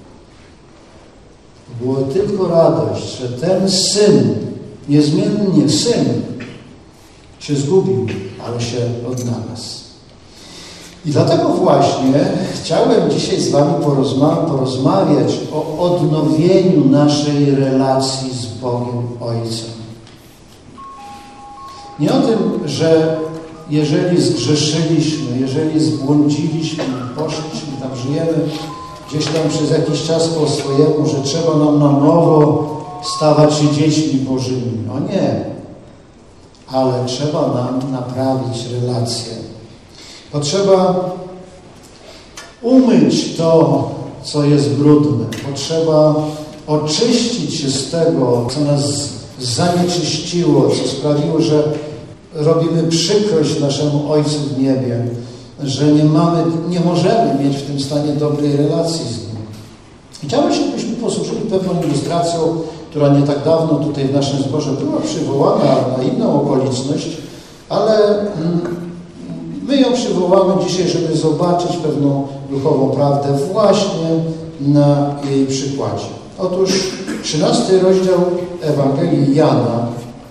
Było tylko radość, że ten syn, niezmiennie syn, się zgubił, ale się odnalazł. I dlatego właśnie chciałem dzisiaj z wami porozmawiać o odnowieniu naszej relacji z Bogiem Ojcem. Nie o tym, że jeżeli zgrzeszyliśmy, jeżeli zbłądziliśmy, poszliśmy tam, żyjemy gdzieś tam przez jakiś czas po swojemu, że trzeba nam na nowo stawać się dziećmi Bożymi. No nie. Ale trzeba nam naprawić relacje. Potrzeba umyć to, co jest brudne. Potrzeba oczyścić się z tego, co nas zanieczyściło, co sprawiło, że robimy przykrość naszemu Ojcu w niebie, że nie możemy mieć w tym stanie dobrej relacji z Nim. I chciałbym, żebyśmy posłużyli pewną ilustracją, która nie tak dawno tutaj w naszym zborze była przywołana na inną okoliczność, ale my ją przywołamy dzisiaj, żeby zobaczyć pewną duchową prawdę właśnie na jej przykładzie. Otóż 13 rozdział Ewangelii Jana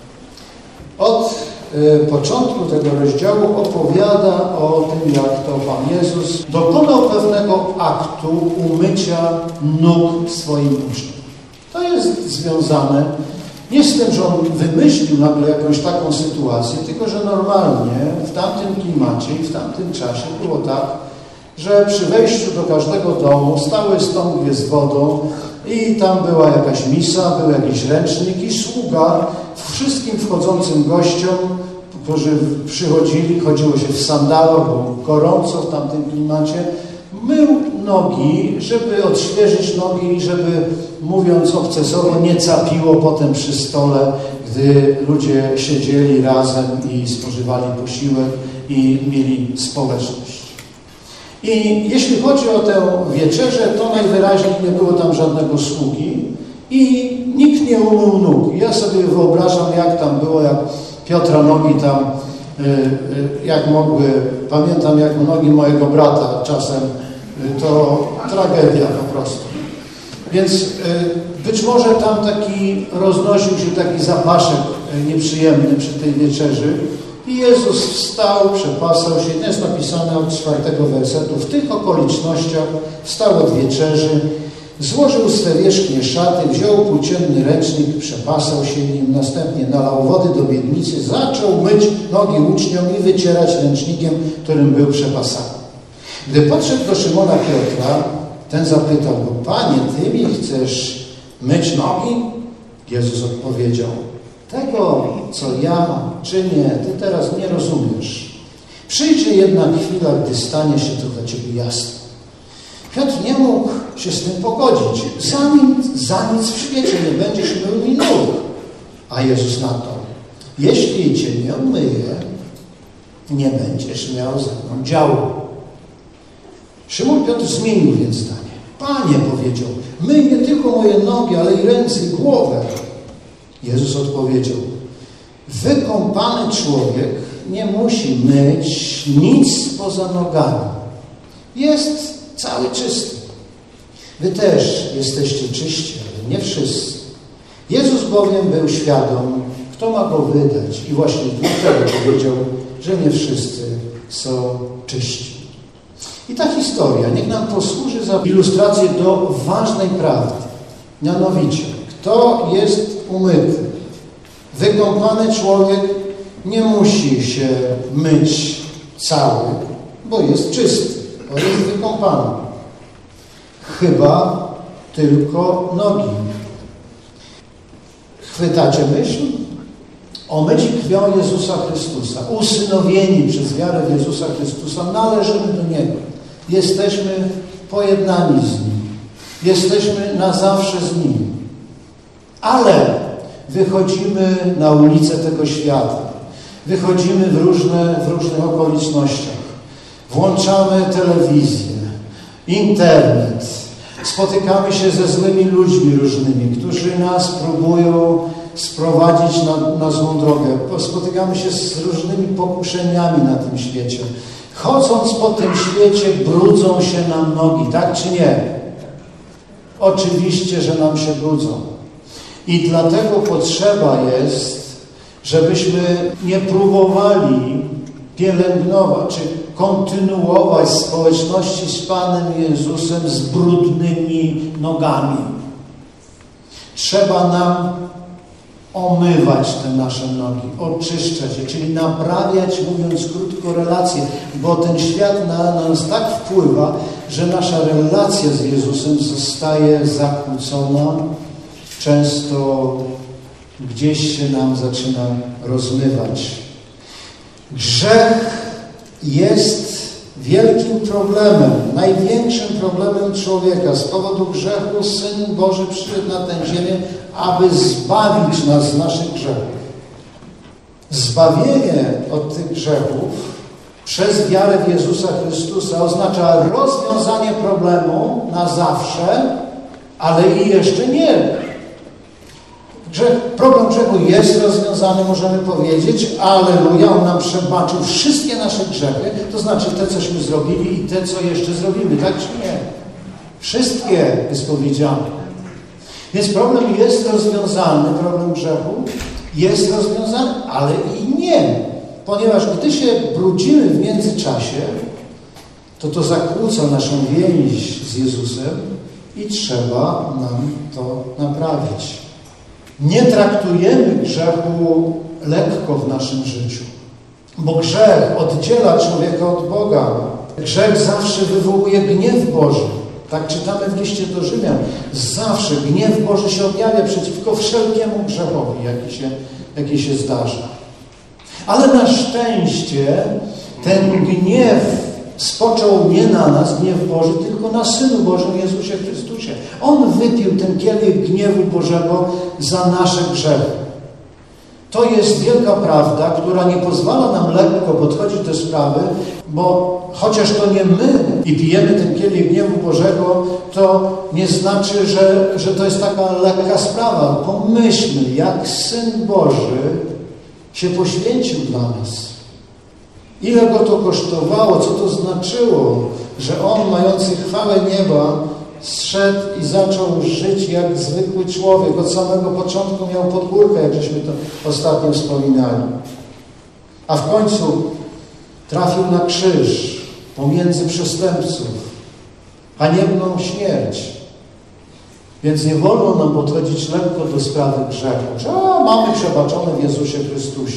od początku tego rozdziału opowiada o tym, jak to Pan Jezus dokonał pewnego aktu umycia nóg swoim uczniom. To jest związane nie z tym, że On wymyślił nagle jakąś taką sytuację, tylko że normalnie w tamtym klimacie i w tamtym czasie było tak, że przy wejściu do każdego domu stały stągwie z wodą i tam była jakaś misa, był jakiś ręcznik i sługa wszystkim wchodzącym gościom, którzy przychodzili, chodziło się w sandałach, było gorąco w tamtym klimacie, mył nogi, żeby odświeżyć nogi i żeby, mówiąc obcesowo, nie capiło potem przy stole, gdy ludzie siedzieli razem i spożywali posiłek i mieli społeczność. I jeśli chodzi o tę wieczerzę, to najwyraźniej nie było tam żadnego sługi i nikt nie umył nóg. Ja sobie wyobrażam, jak tam było, jak Piotra nogi tam, jak mogły, pamiętam jak nogi mojego brata czasem, to tragedia po prostu. Więc być może tam roznosił się taki zapaszek nieprzyjemny przy tej wieczerzy i Jezus wstał, przepasał się, nie jest napisane od 4 wersetu, w tych okolicznościach wstał od wieczerzy, złożył swe wierzchnie szaty, wziął płócienny ręcznik, przepasał się nim, następnie nalał wody do miednicy, zaczął myć nogi uczniom i wycierać ręcznikiem, którym był przepasany. Gdy podszedł do Szymona Piotra, ten zapytał go: Panie, Ty mi chcesz myć nogi? Jezus odpowiedział: tego, co ja czynię, Ty teraz nie rozumiesz. Przyjdzie jednak chwila, gdy stanie się to dla Ciebie jasne. Piotr nie mógł się z tym pogodzić. Za nic w świecie nie będziesz mył mi nóg. A Jezus na to: jeśli Cię nie umyję, nie będziesz miał ze mną działu. Szymon Piotr zmienił więc zdanie. Panie, powiedział, myj nie tylko moje nogi, ale i ręce i głowę. Jezus odpowiedział: wykąpany człowiek nie musi myć nic poza nogami. Jest cały czysty. Wy też jesteście czyści, ale nie wszyscy. Jezus bowiem był świadom, kto ma go wydać i właśnie dlatego powiedział, że nie wszyscy są czyści. I ta historia niech nam posłuży za ilustrację do ważnej prawdy. Mianowicie, kto jest umyty? Wykąpany człowiek nie musi się myć cały, bo jest czysty, bo jest wykąpany. Chyba tylko nogi. Chwytacie myśl? Omyci krwią Jezusa Chrystusa, usynowieni przez wiarę w Jezusa Chrystusa, należymy do Niego. Jesteśmy pojednani z Nim. Jesteśmy na zawsze z Nim. Ale wychodzimy na ulicę tego świata. Wychodzimy w różnych okolicznościach. Włączamy telewizję, internet. Spotykamy się ze złymi ludźmi różnymi, którzy nas próbują sprowadzić na złą drogę. Spotykamy się z różnymi pokuszeniami na tym świecie. Chodząc po tym świecie, brudzą się nam nogi, tak czy nie? Oczywiście, że nam się brudzą. I dlatego potrzeba jest, żebyśmy nie próbowali pielęgnować, czy kontynuować społeczności z Panem Jezusem z brudnymi nogami. Trzeba nam omywać te nasze nogi, oczyszczać je, czyli naprawiać, mówiąc krótko, relacje, bo ten świat na nas tak wpływa, że nasza relacja z Jezusem zostaje zakłócona, często gdzieś się nam zaczyna rozmywać. Grzech jest wielkim problemem, największym problemem człowieka. Z powodu grzechu Syn Boży przyszedł na tę ziemię, aby zbawić nas z naszych grzechów. Zbawienie od tych grzechów przez wiarę w Jezusa Chrystusa oznacza rozwiązanie problemu na zawsze, ale i jeszcze nie. Problem grzechu jest rozwiązany, możemy powiedzieć, alleluja, On nam przebaczył wszystkie nasze grzechy, to znaczy te, cośmy zrobili i te, co jeszcze zrobimy, tak czy nie? Wszystkie jest powiedziane. Więc problem jest rozwiązany, problem grzechu jest rozwiązany, ale i nie. Ponieważ gdy się brudzimy w międzyczasie, to zakłóca naszą więź z Jezusem i trzeba nam to naprawić. Nie traktujemy grzechu lekko w naszym życiu, bo grzech oddziela człowieka od Boga. Grzech zawsze wywołuje gniew Boży. Tak czytamy w liście do Rzymian. Zawsze gniew Boży się objawia przeciwko wszelkiemu grzechowi, jaki się zdarza. Ale na szczęście ten gniew spoczął nie na nas, gniew Boży, tylko na Synu Bożym Jezusie Chrystusie. On wypił ten kielich gniewu Bożego za nasze grzechy. To jest wielka prawda, która nie pozwala nam lekko podchodzić do sprawy, bo chociaż to nie my i pijemy ten kielich gniewu Bożego, to nie znaczy, że to jest taka lekka sprawa. Pomyślmy, jak Syn Boży się poświęcił dla nas. Ile go to kosztowało, co to znaczyło, że On, mający chwałę nieba, zszedł i zaczął żyć jak zwykły człowiek. Od samego początku miał podgórkę, jak żeśmy to ostatnio wspominali. A w końcu trafił na krzyż pomiędzy przestępców, haniebną śmierć. Więc nie wolno nam podchodzić lekko do sprawy grzechu, że mamy przebaczone w Jezusie Chrystusie.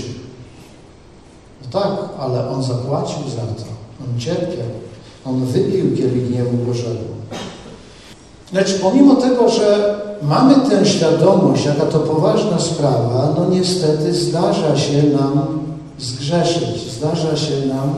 No tak, ale On zapłacił za to. On cierpiał. On wypił kielich gniewu Bożego. Lecz pomimo tego, że mamy tę świadomość, jaka to poważna sprawa, no niestety zdarza się nam zgrzeszyć. Zdarza się nam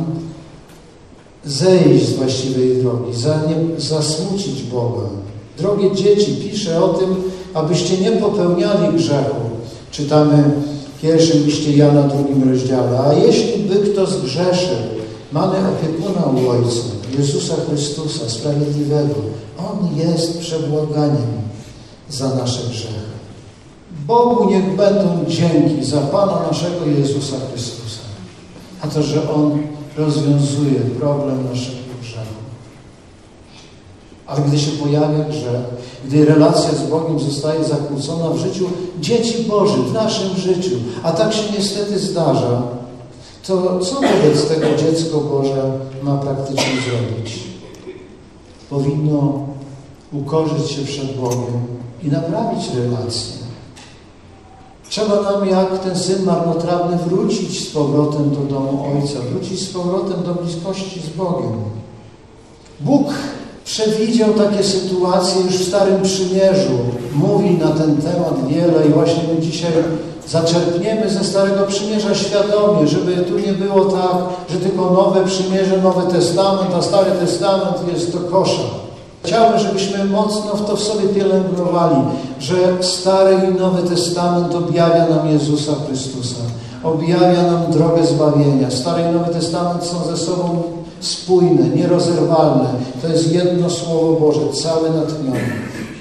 zejść z właściwej drogi, zasmucić Boga. Drogie dzieci, piszę o tym, abyście nie popełniali grzechu. Czytamy w pierwszym liście Jana, 2 rozdziale. A jeśli by kto zgrzeszył, mamy opiekuna u Ojca, Jezusa Chrystusa, Sprawiedliwego. On jest przebłaganiem za nasze grzechy. Bogu niech będą dzięki za Pana naszego Jezusa Chrystusa. A to, że On rozwiązuje problem naszego grzechu. Ale gdy się pojawia grzech, gdy relacja z Bogiem zostaje zakłócona w życiu dzieci Bożych, w naszym życiu, a tak się niestety zdarza, to co wobec tego dziecko Boże ma praktycznie zrobić? Powinno ukorzyć się przed Bogiem i naprawić relacje. Trzeba nam, jak ten syn marnotrawny, wrócić z powrotem do domu Ojca, wrócić z powrotem do bliskości z Bogiem. Bóg przewidział takie sytuacje już w Starym Przymierzu. Mówi na ten temat wiele i właśnie my dzisiaj zaczerpniemy ze Starego Przymierza świadomie, żeby tu nie było tak, że tylko Nowe Przymierze, Nowy Testament, a Stary Testament jest do kosza. Chciałbym, żebyśmy mocno w to w sobie pielęgnowali, że Stary i Nowy Testament objawia nam Jezusa Chrystusa. Objawia nam drogę zbawienia. Stary i Nowy Testament są ze sobą spójne, nierozerwalne. To jest jedno Słowo Boże, całe natchnione.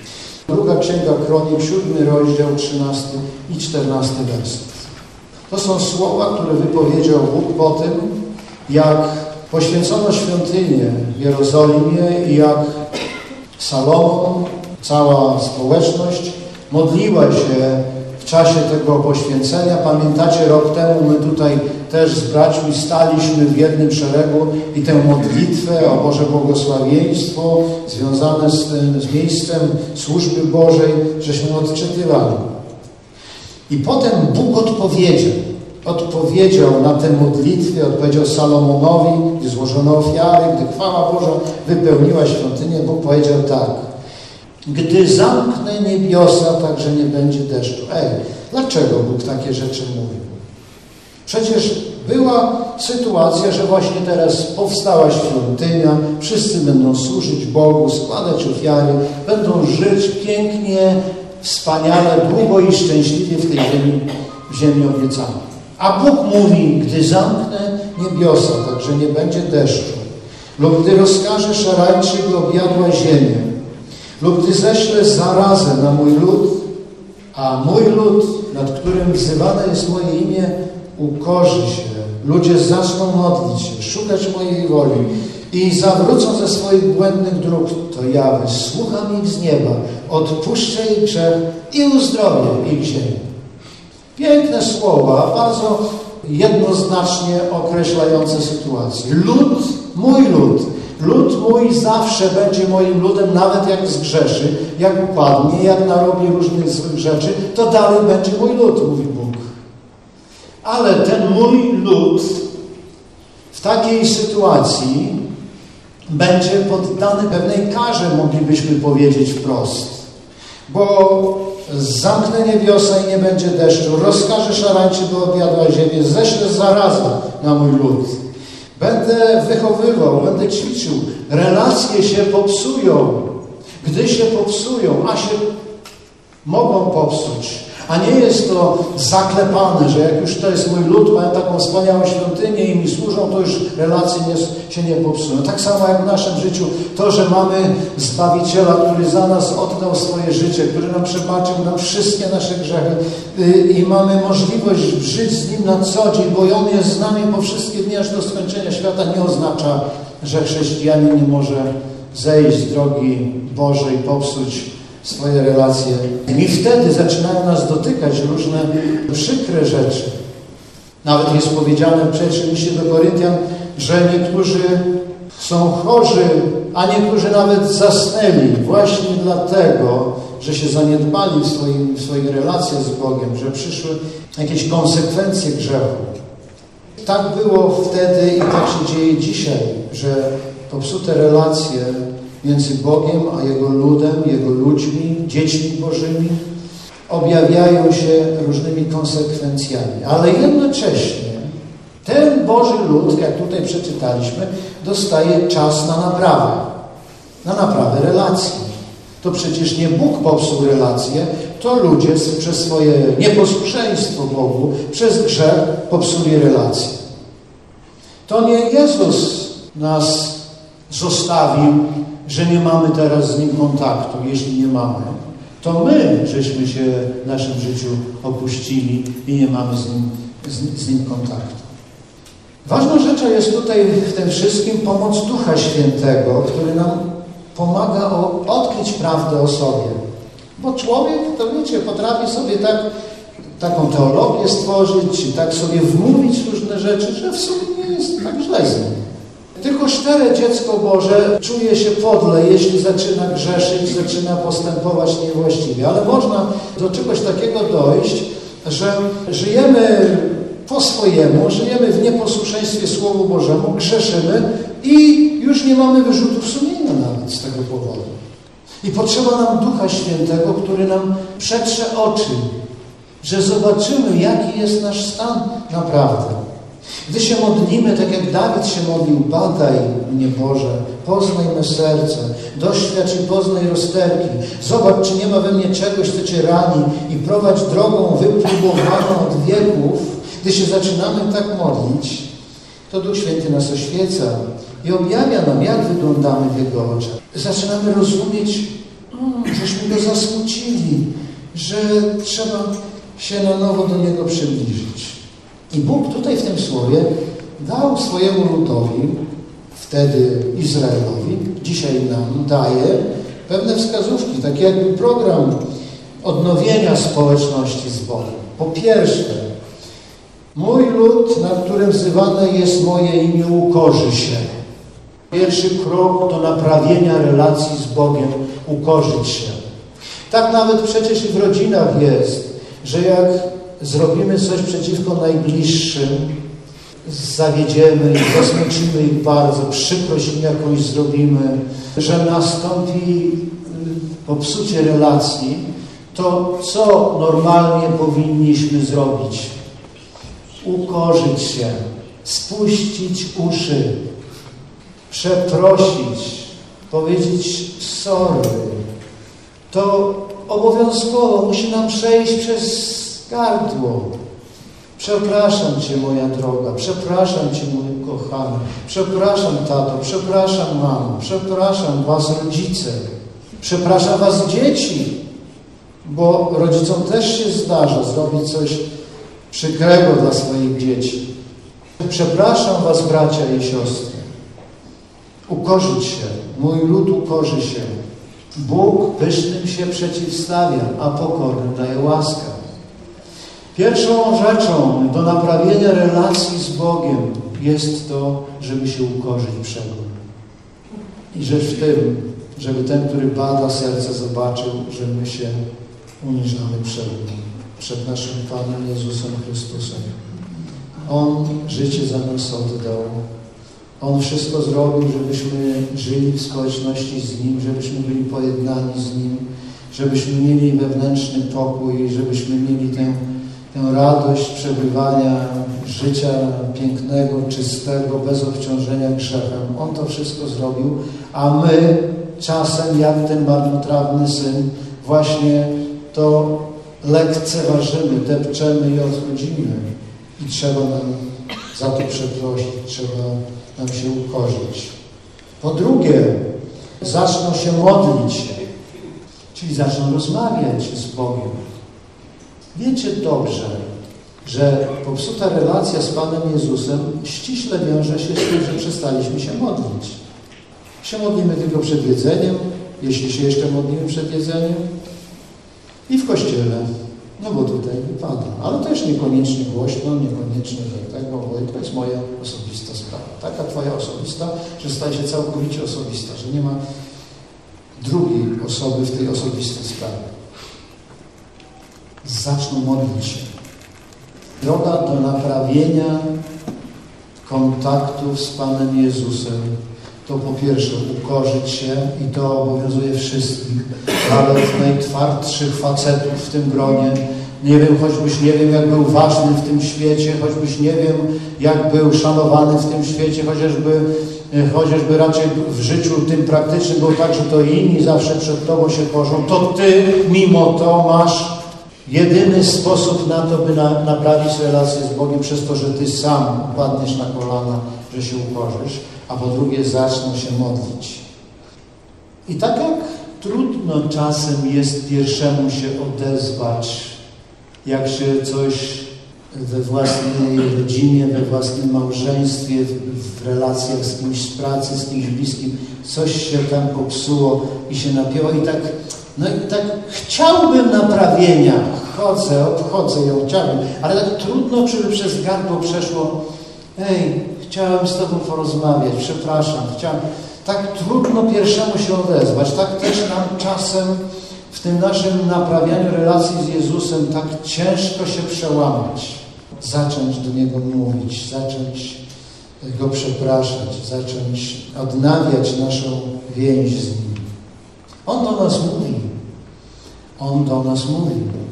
Druga Księga Kronik, 7 rozdział, 13 i 14 werset. To są słowa, które wypowiedział Bóg po tym, jak poświęcono świątynię w Jerozolimie i jak Salomon, cała społeczność modliła się w czasie tego poświęcenia. Pamiętacie, rok temu my tutaj też z braćmi staliśmy w jednym szeregu i tę modlitwę o Boże błogosławieństwo związane z miejscem służby Bożej, żeśmy odczytywali. I potem Bóg odpowiedział na tę modlitwę, odpowiedział Salomonowi, gdy złożono ofiary, gdy chwała Boża wypełniła świątynię. Bóg powiedział tak: gdy zamknę niebiosa, tak że nie będzie deszczu. Dlaczego Bóg takie rzeczy mówił? Przecież była sytuacja, że właśnie teraz powstała świątynia, wszyscy będą służyć Bogu, składać ofiary, będą żyć pięknie, wspaniale, długo i szczęśliwie w tej ziemi obiecanej. A Bóg mówi, gdy zamknę niebiosa, tak że nie będzie deszczu, lub gdy rozkażę szarańczy, by objadła ziemię, lub gdy ześlę zarazę na mój lud, a mój lud, nad którym wzywane jest moje imię, ukorzy się, ludzie zaczną modlić się, szukać mojej woli i zawrócą ze swoich błędnych dróg, to ja wysłucham ich z nieba, odpuszczę ich grzech i uzdrowię ich ziemię. Piękne słowa, bardzo jednoznacznie określające sytuację. Lud mój zawsze będzie moim ludem, nawet jak zgrzeszy, jak upadnie, jak narobi różnych złych rzeczy, to dalej będzie mój lud, mówi Bóg. Ale ten mój lud w takiej sytuacji będzie poddany pewnej karze, moglibyśmy powiedzieć wprost. Bo zamknę niebiosa i nie będzie deszczu, rozkażę szarańczy, by objadła ziemię, ześlę zarazę na mój lud. Będę wychowywał, będę ćwiczył. Relacje się popsują. Gdy się popsują, a się mogą popsuć. A nie jest to zaklepane, że jak już to jest mój lud, mają taką wspaniałą świątynię i mi służą, to już relacje się nie popsują. Tak samo jak w naszym życiu, to, że mamy Zbawiciela, który za nas oddał swoje życie, który nam przebaczył nam wszystkie nasze grzechy i mamy możliwość żyć z Nim na co dzień, bo On jest z nami po wszystkie dni aż do skończenia świata, nie oznacza, że chrześcijanin nie może zejść z drogi Bożej i popsuć swoje relacje. I wtedy zaczynają nas dotykać różne przykre rzeczy. Nawet jest powiedziane w pierwszym liście do Koryntian, że niektórzy są chorzy, a niektórzy nawet zasnęli właśnie dlatego, że się zaniedbali w swoich relacjach z Bogiem, że przyszły jakieś konsekwencje grzechu. Tak było wtedy i tak się dzieje dzisiaj, że popsute relacje między Bogiem a Jego ludem, Jego ludźmi, dziećmi Bożymi objawiają się różnymi konsekwencjami. Ale jednocześnie ten Boży lud, jak tutaj przeczytaliśmy, dostaje czas na naprawę relacji. To przecież nie Bóg popsuł relacje, to ludzie przez swoje nieposłuszeństwo Bogu, przez grzech popsuli relacje. To nie Jezus nas zostawił, że nie mamy teraz z Nim kontaktu. Jeśli nie mamy, to my żeśmy się w naszym życiu opuścili i nie mamy z Nim kontaktu. Ważną rzeczą jest tutaj w tym wszystkim pomoc Ducha Świętego, który nam pomaga odkryć prawdę o sobie. Bo człowiek, to wiecie, potrafi sobie taką teologię stworzyć, czy tak sobie wmówić różne rzeczy, że w sumie nie jest tak źle z nim. Tylko szczere dziecko Boże czuje się podle, jeśli zaczyna grzeszyć, zaczyna postępować niewłaściwie. Ale można do czegoś takiego dojść, że żyjemy po swojemu, żyjemy w nieposłuszeństwie Słowu Bożemu, grzeszymy i już nie mamy wyrzutów sumienia nawet z tego powodu. I potrzeba nam Ducha Świętego, który nam przetrze oczy, że zobaczymy, jaki jest nasz stan naprawdę. Gdy się modlimy, tak jak Dawid się modlił, badaj mnie Boże, poznaj me serce, doświadcz i poznaj rozterki, zobacz, czy nie ma we mnie czegoś, co Cię rani i prowadź drogą wypróbowaną od wieków. Gdy się zaczynamy tak modlić, to Duch Święty nas oświeca i objawia nam, jak wyglądamy w Jego oczach. Zaczynamy rozumieć żeśmy go zasmucili, że trzeba się na nowo do Niego przybliżyć. I Bóg tutaj w tym słowie dał swojemu ludowi, wtedy Izraelowi, dzisiaj nam daje pewne wskazówki, tak jakby program odnowienia społeczności z Bogiem. Po pierwsze, mój lud, na którym wzywane jest moje imię, ukorzy się. Pierwszy krok do naprawienia relacji z Bogiem, ukorzyć się. Tak nawet przecież i w rodzinach jest, że jak zrobimy coś przeciwko najbliższym, zawiedziemy ich, zasmucimy ich bardzo, przykrość im jakąś zrobimy, że nastąpi popsucie relacji, to co normalnie powinniśmy zrobić? Ukorzyć się, spuścić uszy, przeprosić, powiedzieć sorry. To obowiązkowo musi nam przejść przez gardło. Przepraszam Cię, moja droga, przepraszam Cię, mój kochany, przepraszam, tato, przepraszam, mamo, przepraszam Was, rodzice, przepraszam Was, dzieci, bo rodzicom też się zdarza zrobić coś przykrego dla swoich dzieci. Przepraszam Was, bracia i siostry. Ukorzyć się, mój lud ukorzy się. Bóg pysznym się przeciwstawia, a pokornym daje łaskę. Pierwszą rzeczą do naprawienia relacji z Bogiem jest to, żeby się ukorzyć przed Nim. I rzecz w tym, żeby ten, który bada serce, zobaczył, że my się uniżamy przed Nim, przed naszym Panem Jezusem Chrystusem. On życie za nas oddał. On wszystko zrobił, żebyśmy żyli w społeczności z Nim, żebyśmy byli pojednani z Nim, żebyśmy mieli wewnętrzny pokój, żebyśmy mieli tę radość przebywania życia pięknego, czystego, bez obciążenia grzechem. On to wszystko zrobił, a my czasem, jak ten marnotrawny syn, właśnie to lekceważymy, depczemy i odchodzimy. I trzeba nam za to przeprosić, trzeba nam się ukorzyć. Po drugie, zaczną się modlić, czyli zaczną rozmawiać z Bogiem. Wiecie dobrze, że popsuta relacja z Panem Jezusem ściśle wiąże się z tym, że przestaliśmy się modlić. Się modlimy tylko przed jedzeniem, jeśli się jeszcze modlimy przed jedzeniem, i w kościele, no bo tutaj wypada. Ale też niekoniecznie głośno, niekoniecznie tego, bo to jest moja osobista sprawa. Taka Twoja osobista, że staje się całkowicie osobista, że nie ma drugiej osoby w tej osobistej sprawie. Zaczną modlić się. Droga do naprawienia kontaktów z Panem Jezusem to po pierwsze ukorzyć się i to obowiązuje wszystkich, nawet najtwardszych facetów w tym gronie. Nie wiem, choćbyś nie wiem, jak był ważny w tym świecie, choćbyś nie wiem, jak był szanowany w tym świecie, chociażby raczej w życiu tym praktycznym był tak, że to inni zawsze przed Tobą się korzą, to Ty mimo to masz jedyny sposób na to, by naprawić relację z Bogiem przez to, że Ty sam upadniesz na kolana, że się ukorzysz, a po drugie zaczną się modlić. I tak jak trudno czasem jest pierwszemu się odezwać, jak się coś we własnej rodzinie, we własnym małżeństwie, w relacjach z kimś z pracy, z kimś bliskim, coś się tam popsuło i się napięło i tak chciałbym naprawienia, obchodzę ją, chciałbym, ale tak trudno, żeby przez gardło przeszło, chciałem z Tobą porozmawiać, przepraszam, tak trudno pierwszemu się odezwać, tak też nam czasem w tym naszym naprawianiu relacji z Jezusem tak ciężko się przełamać, zacząć do Niego mówić, zacząć Go przepraszać, zacząć odnawiać naszą więź z Nim. On do nas mówi. On do nas mówi.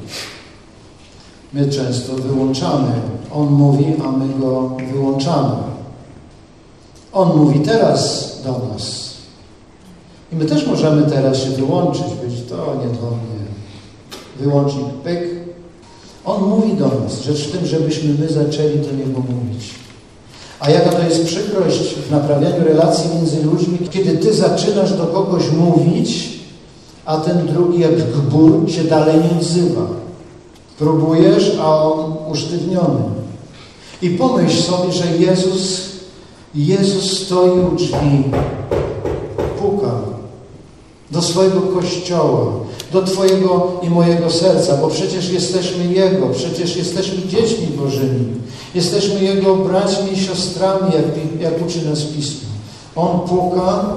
My często wyłączamy. On mówi, a my Go wyłączamy. On mówi teraz do nas. I my też możemy teraz się wyłączyć, być to nie do mnie. Wyłącznik, pyk. On mówi do nas. Rzecz w tym, żebyśmy my zaczęli do Niego mówić. A jaka to jest przykrość w naprawianiu relacji między ludźmi, kiedy Ty zaczynasz do kogoś mówić, a ten drugi jak gbur się dalej nie odzywa. Próbujesz, a on usztywniony. I pomyśl sobie, że Jezus stoi u drzwi, puka do swojego Kościoła, do Twojego i mojego serca, bo przecież jesteśmy Jego, przecież jesteśmy dziećmi Bożymi, jesteśmy Jego braćmi i siostrami, jak uczy nas Pismo. On puka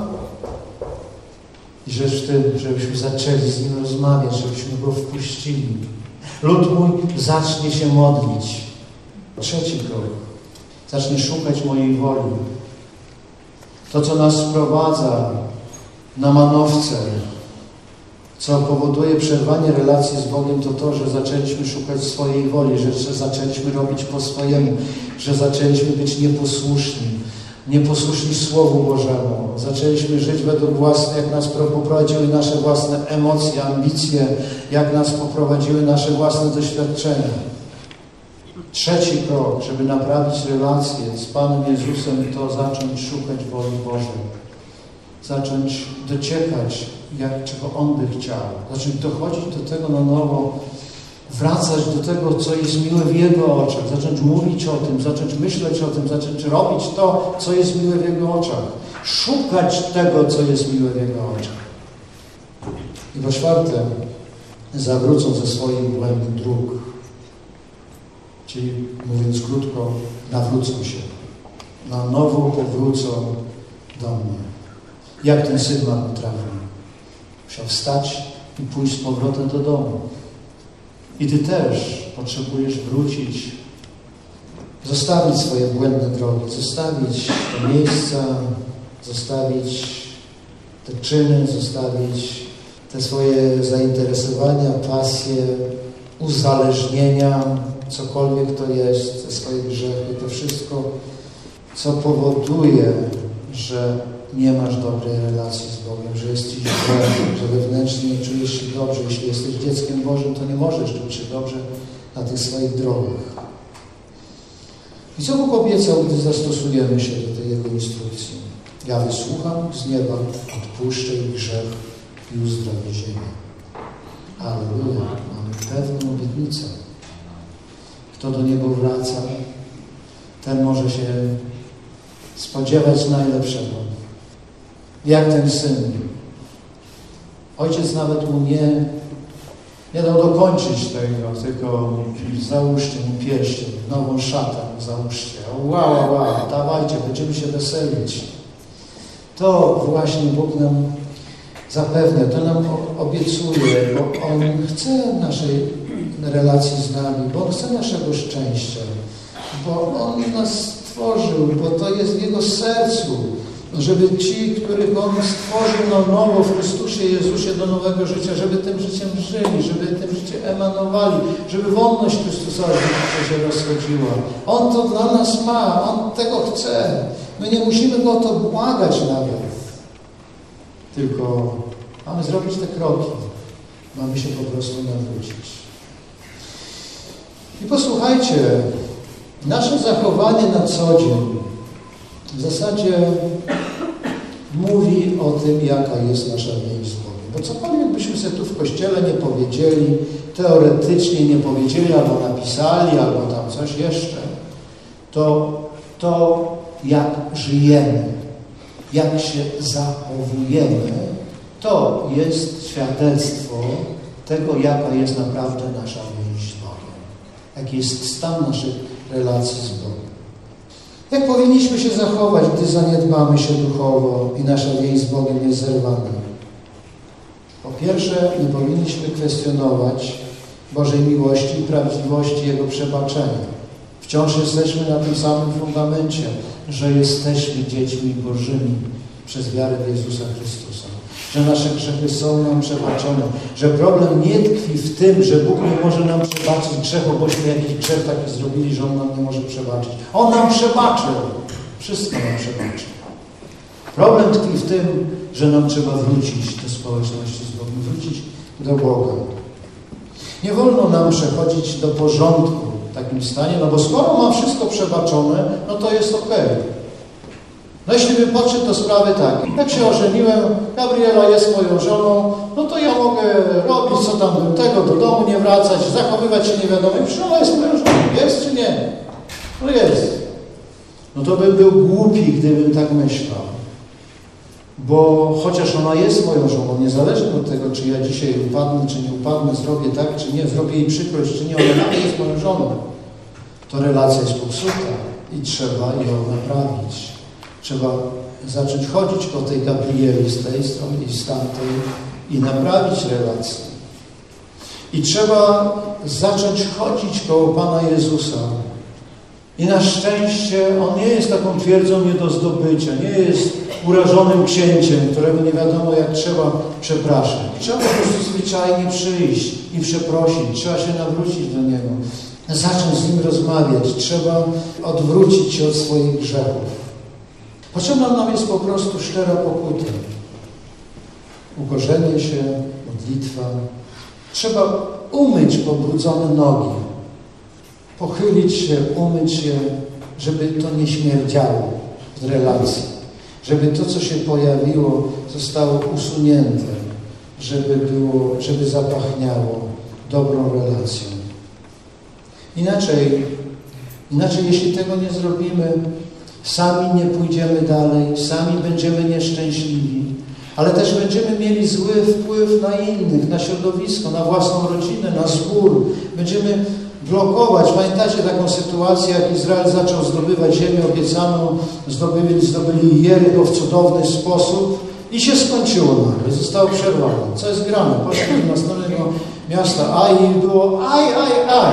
i rzecz w tym, żebyśmy zaczęli z Nim rozmawiać, żebyśmy Go wpuścili. Lud mój zacznie się modlić. Trzeci krok. Zacznie szukać mojej woli. To, co nas sprowadza na manowce, co powoduje przerwanie relacji z Bogiem, to to, że zaczęliśmy szukać swojej woli, że zaczęliśmy robić po swojemu, że zaczęliśmy być nieposłuszni Słowu Bożemu. Zaczęliśmy żyć według własnych, jak nas poprowadziły nasze własne emocje, ambicje, jak nas poprowadziły nasze własne doświadczenia. Trzeci krok, żeby naprawić relacje z Panem Jezusem, to zacząć szukać woli Bożej. Zacząć dociekać, czego On by chciał. Zacząć dochodzić do tego na nowo, wracać do tego, co jest miłe w Jego oczach. Zacząć mówić o tym, zacząć myśleć o tym, zacząć robić to, co jest miłe w Jego oczach. Szukać tego, co jest miłe w Jego oczach. I po czwarte, zawrócą ze swoich błędnych dróg. Czyli, mówiąc krótko, nawrócą się. Na nowo powrócą do mnie. Jak ten syn marnotrawiony? Musiał wstać i pójść z powrotem do domu. I Ty też potrzebujesz wrócić, zostawić swoje błędne drogi, zostawić te miejsca, zostawić te czyny, zostawić te swoje zainteresowania, pasje, uzależnienia, cokolwiek to jest, te swoje grzechy, to wszystko, co powoduje, że nie masz dobrej relacji z Bogiem, że jesteś źle, że wewnętrznie nie czujesz się dobrze. Jeśli jesteś dzieckiem Bożym, to nie możesz czuć się dobrze na tych swoich drogach. I co Bóg obiecał, gdy zastosujemy się do tej Jego instrukcji? Ja wysłucham z nieba, odpuszczę ich grzech i uzdrowię ziemię. Alleluja, mamy pewną obietnicę. Kto do niego wraca, ten może się spodziewać najlepszego. Jak ten syn. Ojciec nawet mu nie dał dokończyć tego, tylko załóżcie mu pierścień, nową szatę mu załóżcie. Wow, dawajcie, będziemy się weselić. To właśnie Bóg nam zapewnia, to nam obiecuje, bo On chce naszej relacji z nami, bo On chce naszego szczęścia, bo On nas stworzył, bo to jest w Jego sercu, żeby ci, których On stworzył na nowo w Chrystusie Jezusie do nowego życia, żeby tym życiem żyli, żeby tym życiem emanowali, żeby wolność Chrystusowa się rozchodziła. On to dla nas ma, On tego chce. My nie musimy Go o to błagać nawet. Tylko mamy zrobić te kroki. Mamy się po prostu nawrócić. I posłuchajcie, nasze zachowanie na co dzień w zasadzie mówi o tym, jaka jest nasza więź z Bogiem. Bo cokolwiek byśmy sobie tu w Kościele nie powiedzieli, teoretycznie nie powiedzieli, albo napisali, albo tam coś jeszcze, to jak żyjemy, jak się zachowujemy, to jest świadectwo tego, jaka jest naprawdę nasza więź z Bogiem. Jaki jest stan naszych relacji z Bogiem. Jak powinniśmy się zachować, gdy zaniedbamy się duchowo i nasza więź z Bogiem jest zerwana? Po pierwsze, nie powinniśmy kwestionować Bożej miłości i prawdziwości Jego przebaczenia. Wciąż jesteśmy na tym samym fundamencie, że jesteśmy dziećmi Bożymi przez wiarę w Jezusa Chrystusa. Że nasze grzechy są nam przebaczone. Że problem nie tkwi w tym, że Bóg nie może nam przebaczyć grzechu, bośmy jakiś grzech taki zrobili, że On nam nie może przebaczyć. On nam przebaczył. Wszystko nam przebaczył. Problem tkwi w tym, że nam trzeba wrócić do społeczności z Bogiem, wrócić do Boga. Nie wolno nam przechodzić do porządku w takim stanie, no bo skoro mam wszystko przebaczone, no to jest okej. No jeśli bym podszedł do sprawy tak, jak się ożeniłem, Gabriela jest moją żoną, no to ja mogę robić co tam bym tego, do domu nie wracać, zachowywać się nie wiadomo. Przecież ona jest moją żoną, jest czy nie? No jest. No to bym był głupi, gdybym tak myślał. Bo chociaż ona jest moją żoną, niezależnie od tego, czy ja dzisiaj upadnę, czy nie upadnę, zrobię tak, czy nie, zrobię jej przykrość, czy nie, ona jest moją żoną. To relacja jest popsuta i trzeba ją naprawić. Trzeba zacząć chodzić po tej Gabrieli z tej strony i z tamtej i naprawić relację. I trzeba zacząć chodzić koło Pana Jezusa. I na szczęście On nie jest taką twierdzą nie do zdobycia, nie jest urażonym księciem, którego nie wiadomo jak trzeba przepraszać. Trzeba po prostu zwyczajnie przyjść i przeprosić. Trzeba się nawrócić do Niego. Zacząć z Nim rozmawiać. Trzeba odwrócić się od swoich grzechów. Potrzebna nam jest po prostu szczera pokuta. Ukorzenie się, modlitwa. Trzeba umyć pobrudzone nogi. Pochylić się, umyć się, żeby to nie śmierdziało w relacji. Żeby to, co się pojawiło, zostało usunięte. Żeby zapachniało dobrą relacją. Inaczej, jeśli tego nie zrobimy, sami nie pójdziemy dalej, sami będziemy nieszczęśliwi, ale też będziemy mieli zły wpływ na innych, na środowisko, na własną rodzinę, na zbór. Będziemy blokować. Pamiętacie taką sytuację, jak Izrael zaczął zdobywać ziemię obiecaną, zdobyli Jericho w cudowny sposób i się skończyło nagle, zostało przerwane. Co jest grane? Poszli do następnego miasta, i było aj.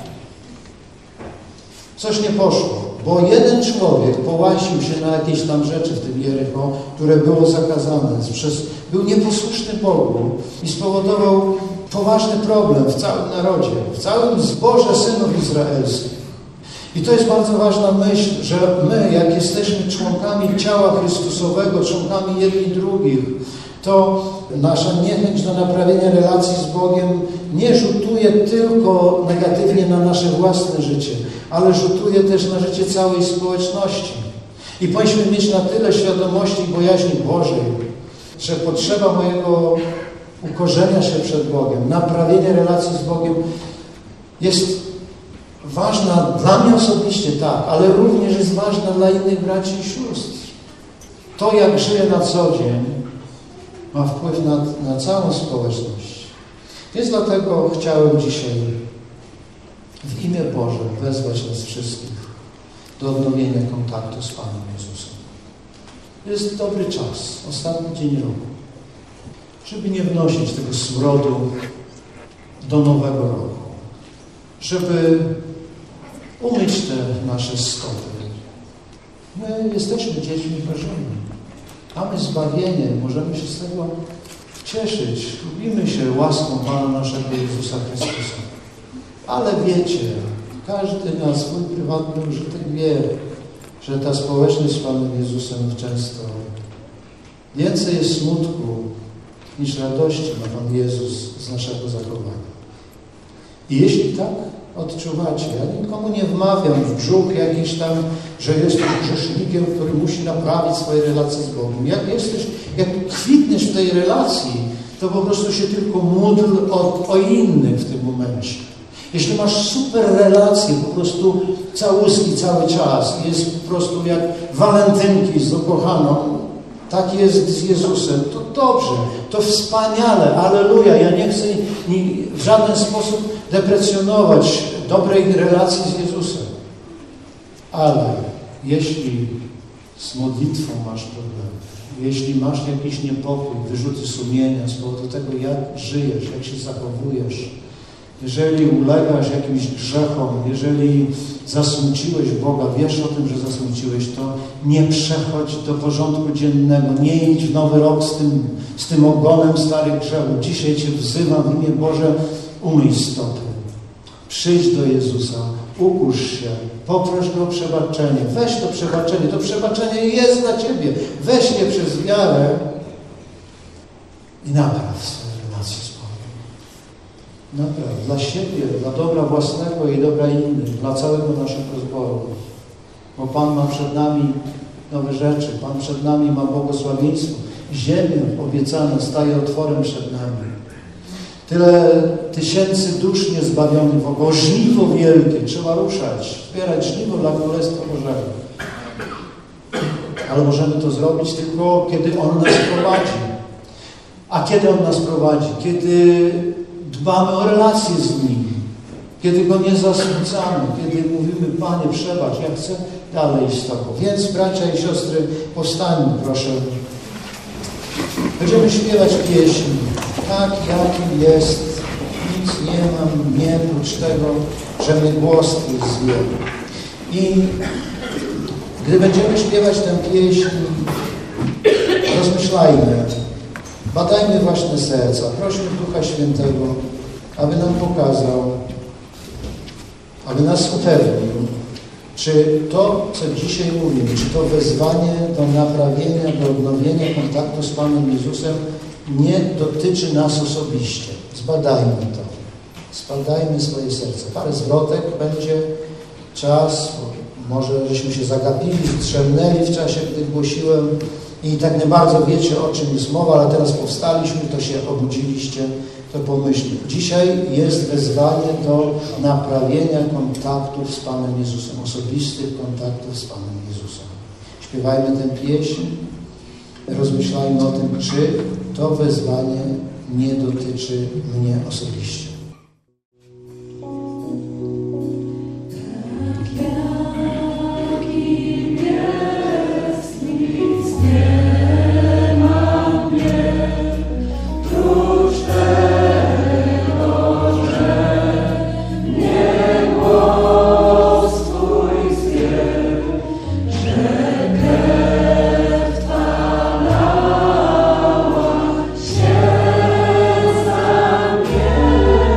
Coś nie poszło, bo jeden człowiek połasił się na jakieś tam rzeczy w tym Jericho, które było zakazane. Był nieposłuszny Bogu i spowodował poważny problem w całym narodzie, w całym zborze synów izraelskich. I to jest bardzo ważna myśl, że my, jak jesteśmy członkami ciała Chrystusowego, członkami jedni drugich, to nasza niechęć do naprawienia relacji z Bogiem nie rzutuje tylko negatywnie na nasze własne życie, ale rzutuje też na życie całej społeczności. I powinniśmy mieć na tyle świadomości i bojaźni Bożej, że potrzeba mojego ukorzenia się przed Bogiem, naprawienia relacji z Bogiem jest ważna dla mnie osobiście, tak, ale również jest ważna dla innych braci i sióstr. To, jak żyję na co dzień, ma wpływ na całą społeczność. Więc dlatego chciałem dzisiaj w imię Boże wezwać nas wszystkich do odnowienia kontaktu z Panem Jezusem. Jest dobry czas, ostatni dzień roku, żeby nie wnosić tego smrodu do nowego roku, żeby umyć te nasze stopy. My jesteśmy dziećmi Bożymi. Mamy zbawienie, możemy się z tego cieszyć. Lubimy się łaską Pana naszego Jezusa Chrystusa. Ale wiecie, każdy na swój prywatny użytek wie, że ta społeczność z Panem Jezusem często więcej jest smutku niż radości ma Pan Jezus z naszego zachowania. I jeśli tak odczuwacie, ja nikomu nie wmawiam w brzuch jakiś tam, że jesteś grzesznikiem, który musi naprawić swoje relacje z Bogiem. Jak kwitniesz w tej relacji, to po prostu się tylko módl o innych w tym momencie. Jeśli masz super relacje, po prostu całuski cały czas, jest po prostu jak walentynki z ukochaną, tak jest z Jezusem, to dobrze, to wspaniale, alleluja. Ja nie chcę w żaden sposób deprecjonować dobrej relacji z Jezusem. Ale jeśli z modlitwą masz problem, jeśli masz jakiś niepokój, wyrzuty sumienia z powodu tego, jak żyjesz, jak się zachowujesz, jeżeli ulegasz jakimś grzechom, jeżeli zasmuciłeś Boga, wiesz o tym, że zasmuciłeś, to nie przechodź do porządku dziennego, nie idź w nowy rok z tym ogonem starych grzechów. Dzisiaj Cię wzywam w imię Boże, umyj stopy. Przyjdź do Jezusa, ukusz się, poproś Go o przebaczenie, weź to przebaczenie jest dla Ciebie, weź je przez wiarę i napraw swoje relacje z Bogiem. Napraw dla siebie, dla dobra własnego i dobra innych, dla całego naszego zboru. Bo Pan ma przed nami nowe rzeczy. Pan przed nami ma błogosławieństwo. Ziemia obiecana staje otworem przed nami. Tyle tysięcy dusz niezbawionych wokoło. Żniwo wielkie. Trzeba ruszać, zbierać żniwo dla Królestwa Bożego. Ale możemy to zrobić tylko, kiedy On nas prowadzi. A kiedy On nas prowadzi? Kiedy dbamy o relacje z Nim. Kiedy Go nie zasmucamy. Kiedy mówimy, Panie, przebacz, ja chcę dalej iść z Tobą. Więc, bracia i siostry, powstańmy, proszę. Będziemy śpiewać pieśń, tak jakim jest. Nic nie mam mnie prócz tego, że mnie głos Twój zwie. I gdy będziemy śpiewać tę pieśń, rozmyślajmy, badajmy własne serca, prośmy Ducha Świętego, aby nam pokazał, aby nas upewnił, czy to, co dzisiaj mówimy, czy to wezwanie do naprawienia, do odnowienia kontaktu z Panem Jezusem nie dotyczy nas osobiście. Zbadajmy to. Zbadajmy swoje serce. Parę zwrotek będzie, czas, może żeśmy się zagapili, strzelnęli w czasie, gdy głosiłem i tak nie bardzo wiecie, o czym jest mowa, ale teraz powstaliśmy, to się obudziliście, to pomyślmy. Dzisiaj jest wezwanie do naprawienia kontaktów z Panem Jezusem, osobistych kontaktów z Panem Jezusem. Śpiewajmy tę pieśń, rozmyślajmy o tym, czy to wezwanie nie dotyczy mnie osobiście. Yeah.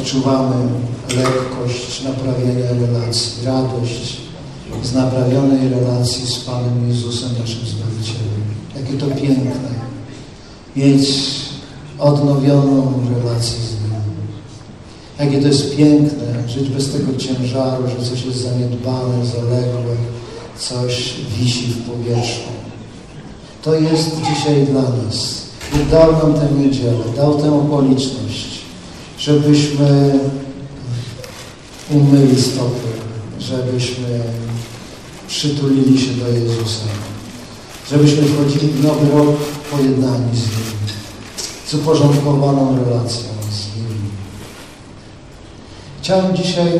odczuwamy lekkość naprawienia relacji, radość z naprawionej relacji z Panem Jezusem, naszym Zbawicielem. Jakie to piękne mieć odnowioną relację z Nim. Jakie to jest piękne żyć bez tego ciężaru, że coś jest zaniedbane, zaległe, coś wisi w powietrzu. To jest dzisiaj dla nas. Bóg dał nam tę niedzielę, dał tę okoliczność, żebyśmy umyli stopy, żebyśmy przytulili się do Jezusa, żebyśmy wchodzili w nowy rok pojednani z Nim, z uporządkowaną relacją z Nim. Chciałem dzisiaj,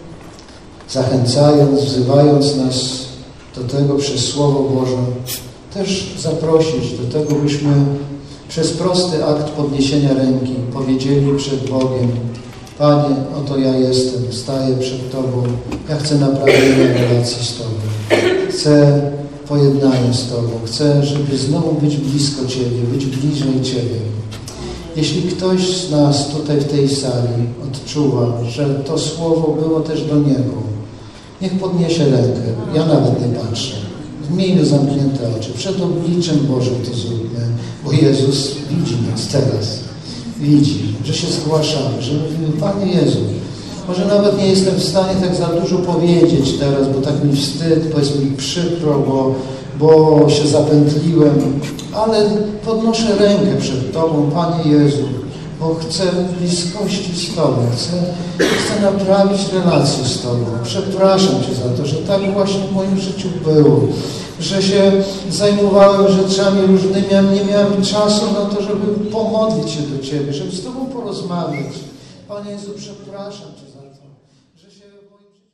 zachęcając, wzywając nas do tego przez Słowo Boże, też zaprosić do tego, byśmy przez prosty akt podniesienia ręki powiedzieli przed Bogiem: Panie, oto ja jestem, staję przed Tobą, ja chcę naprawienia relacji z Tobą, chcę pojednania z Tobą, chcę, żeby znowu być blisko Ciebie, być bliżej Ciebie. Jeśli ktoś z nas tutaj w tej sali odczuwa, że to słowo było też do niego, niech podniesie rękę, ja nawet nie patrzę. Miejmy zamknięte oczy, przed obliczem Bożym to zróbmy, bo Jezus widzi nas teraz. Widzi, że się zgłaszamy, że mówimy: Panie Jezu, może nawet nie jestem w stanie tak za dużo powiedzieć teraz, bo tak mi wstyd, bo jest mi przykro, bo się zapętliłem, ale podnoszę rękę przed Tobą, Panie Jezu, bo chcę bliskości z Tobą, chcę naprawić relację z Tobą. Przepraszam Cię za to, że tak właśnie w moim życiu było, że się zajmowałem rzeczami różnymi, a nie miałem czasu na to, żeby pomodlić się do Ciebie, żeby z Tobą porozmawiać. Panie Jezu, przepraszam Cię za to, że się w moim życiu...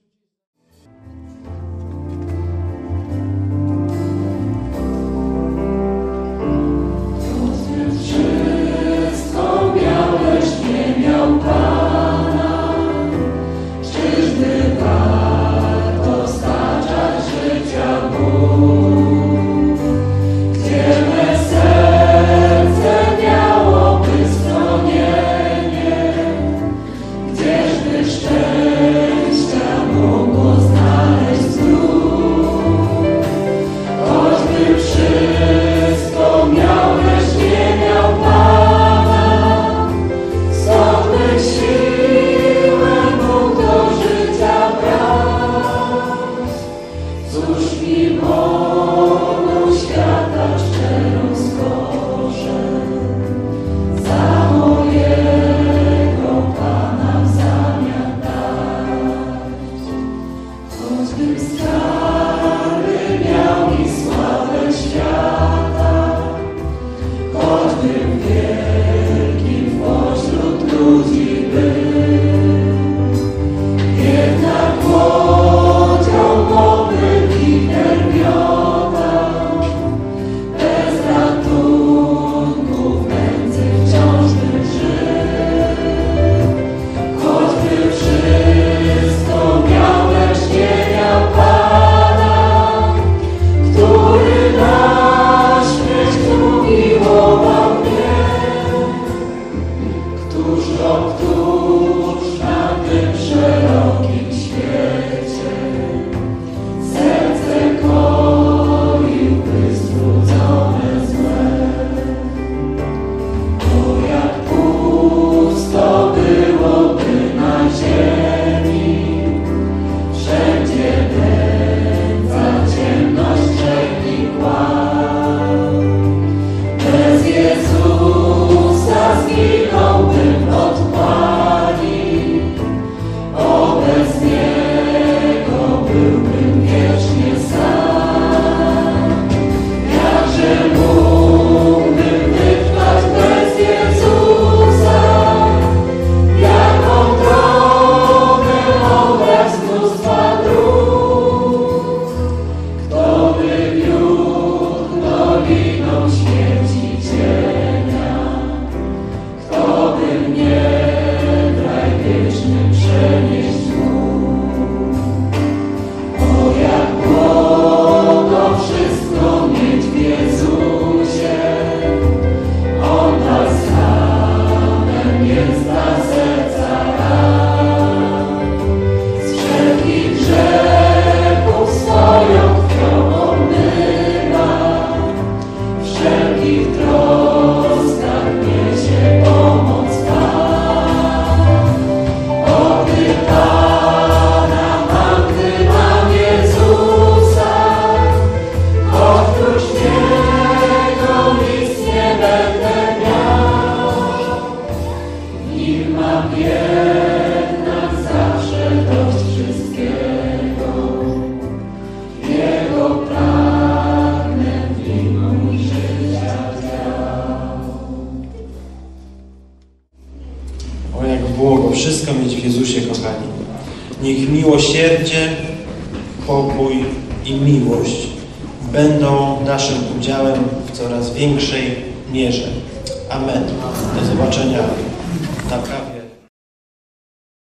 Wszystko miałeś, nie miał Pana. Czyżby warto staczać życia Bóg? Gdzie me serce miałoby schronienie? Gdzieżby szczęścia mogło znaleźć znów? Choćby wszystko miałeś, nie miał Pana, skąd by siłę mógł do życia brać? Cóż mi mogą świata szczerą skorzę za mojego Pana w zamian dać? Choćbym skarby miał i sławę świata, choćbym wielkim pośród ludzi był, jednak łodzią mowym witer miotał, bez ratunku w nędzy wciąż bym żył. Choćby wszystko miał, lecz nie miał Pana, który na śmierć umiłował mnie. Któż na tym szerokim świecie serce koiłby strudzone złe? O, jak pusto byłoby na ziemi, wszędzie nędza, ciemność, grzech i kłam. Bez Jezusa zginąłbym od pali, o, bez Niego byłbym wiecznie sam. Jakże mógłbym wytrwać bez Jezusa, jaką drogę obrać z mnóstwa dróg? Kto by wiódł doliną śmierci cienia, kto by mnie w raj wieczny przenieść mógł? O, jak błogo wszystko mieć w Jezusie, On nas samym jest dla serca raj. być w Jezusie, kochani. Niech miłosierdzie, pokój i miłość będą naszym udziałem w coraz większej mierze. Amen. Do zobaczenia. Naprawdę.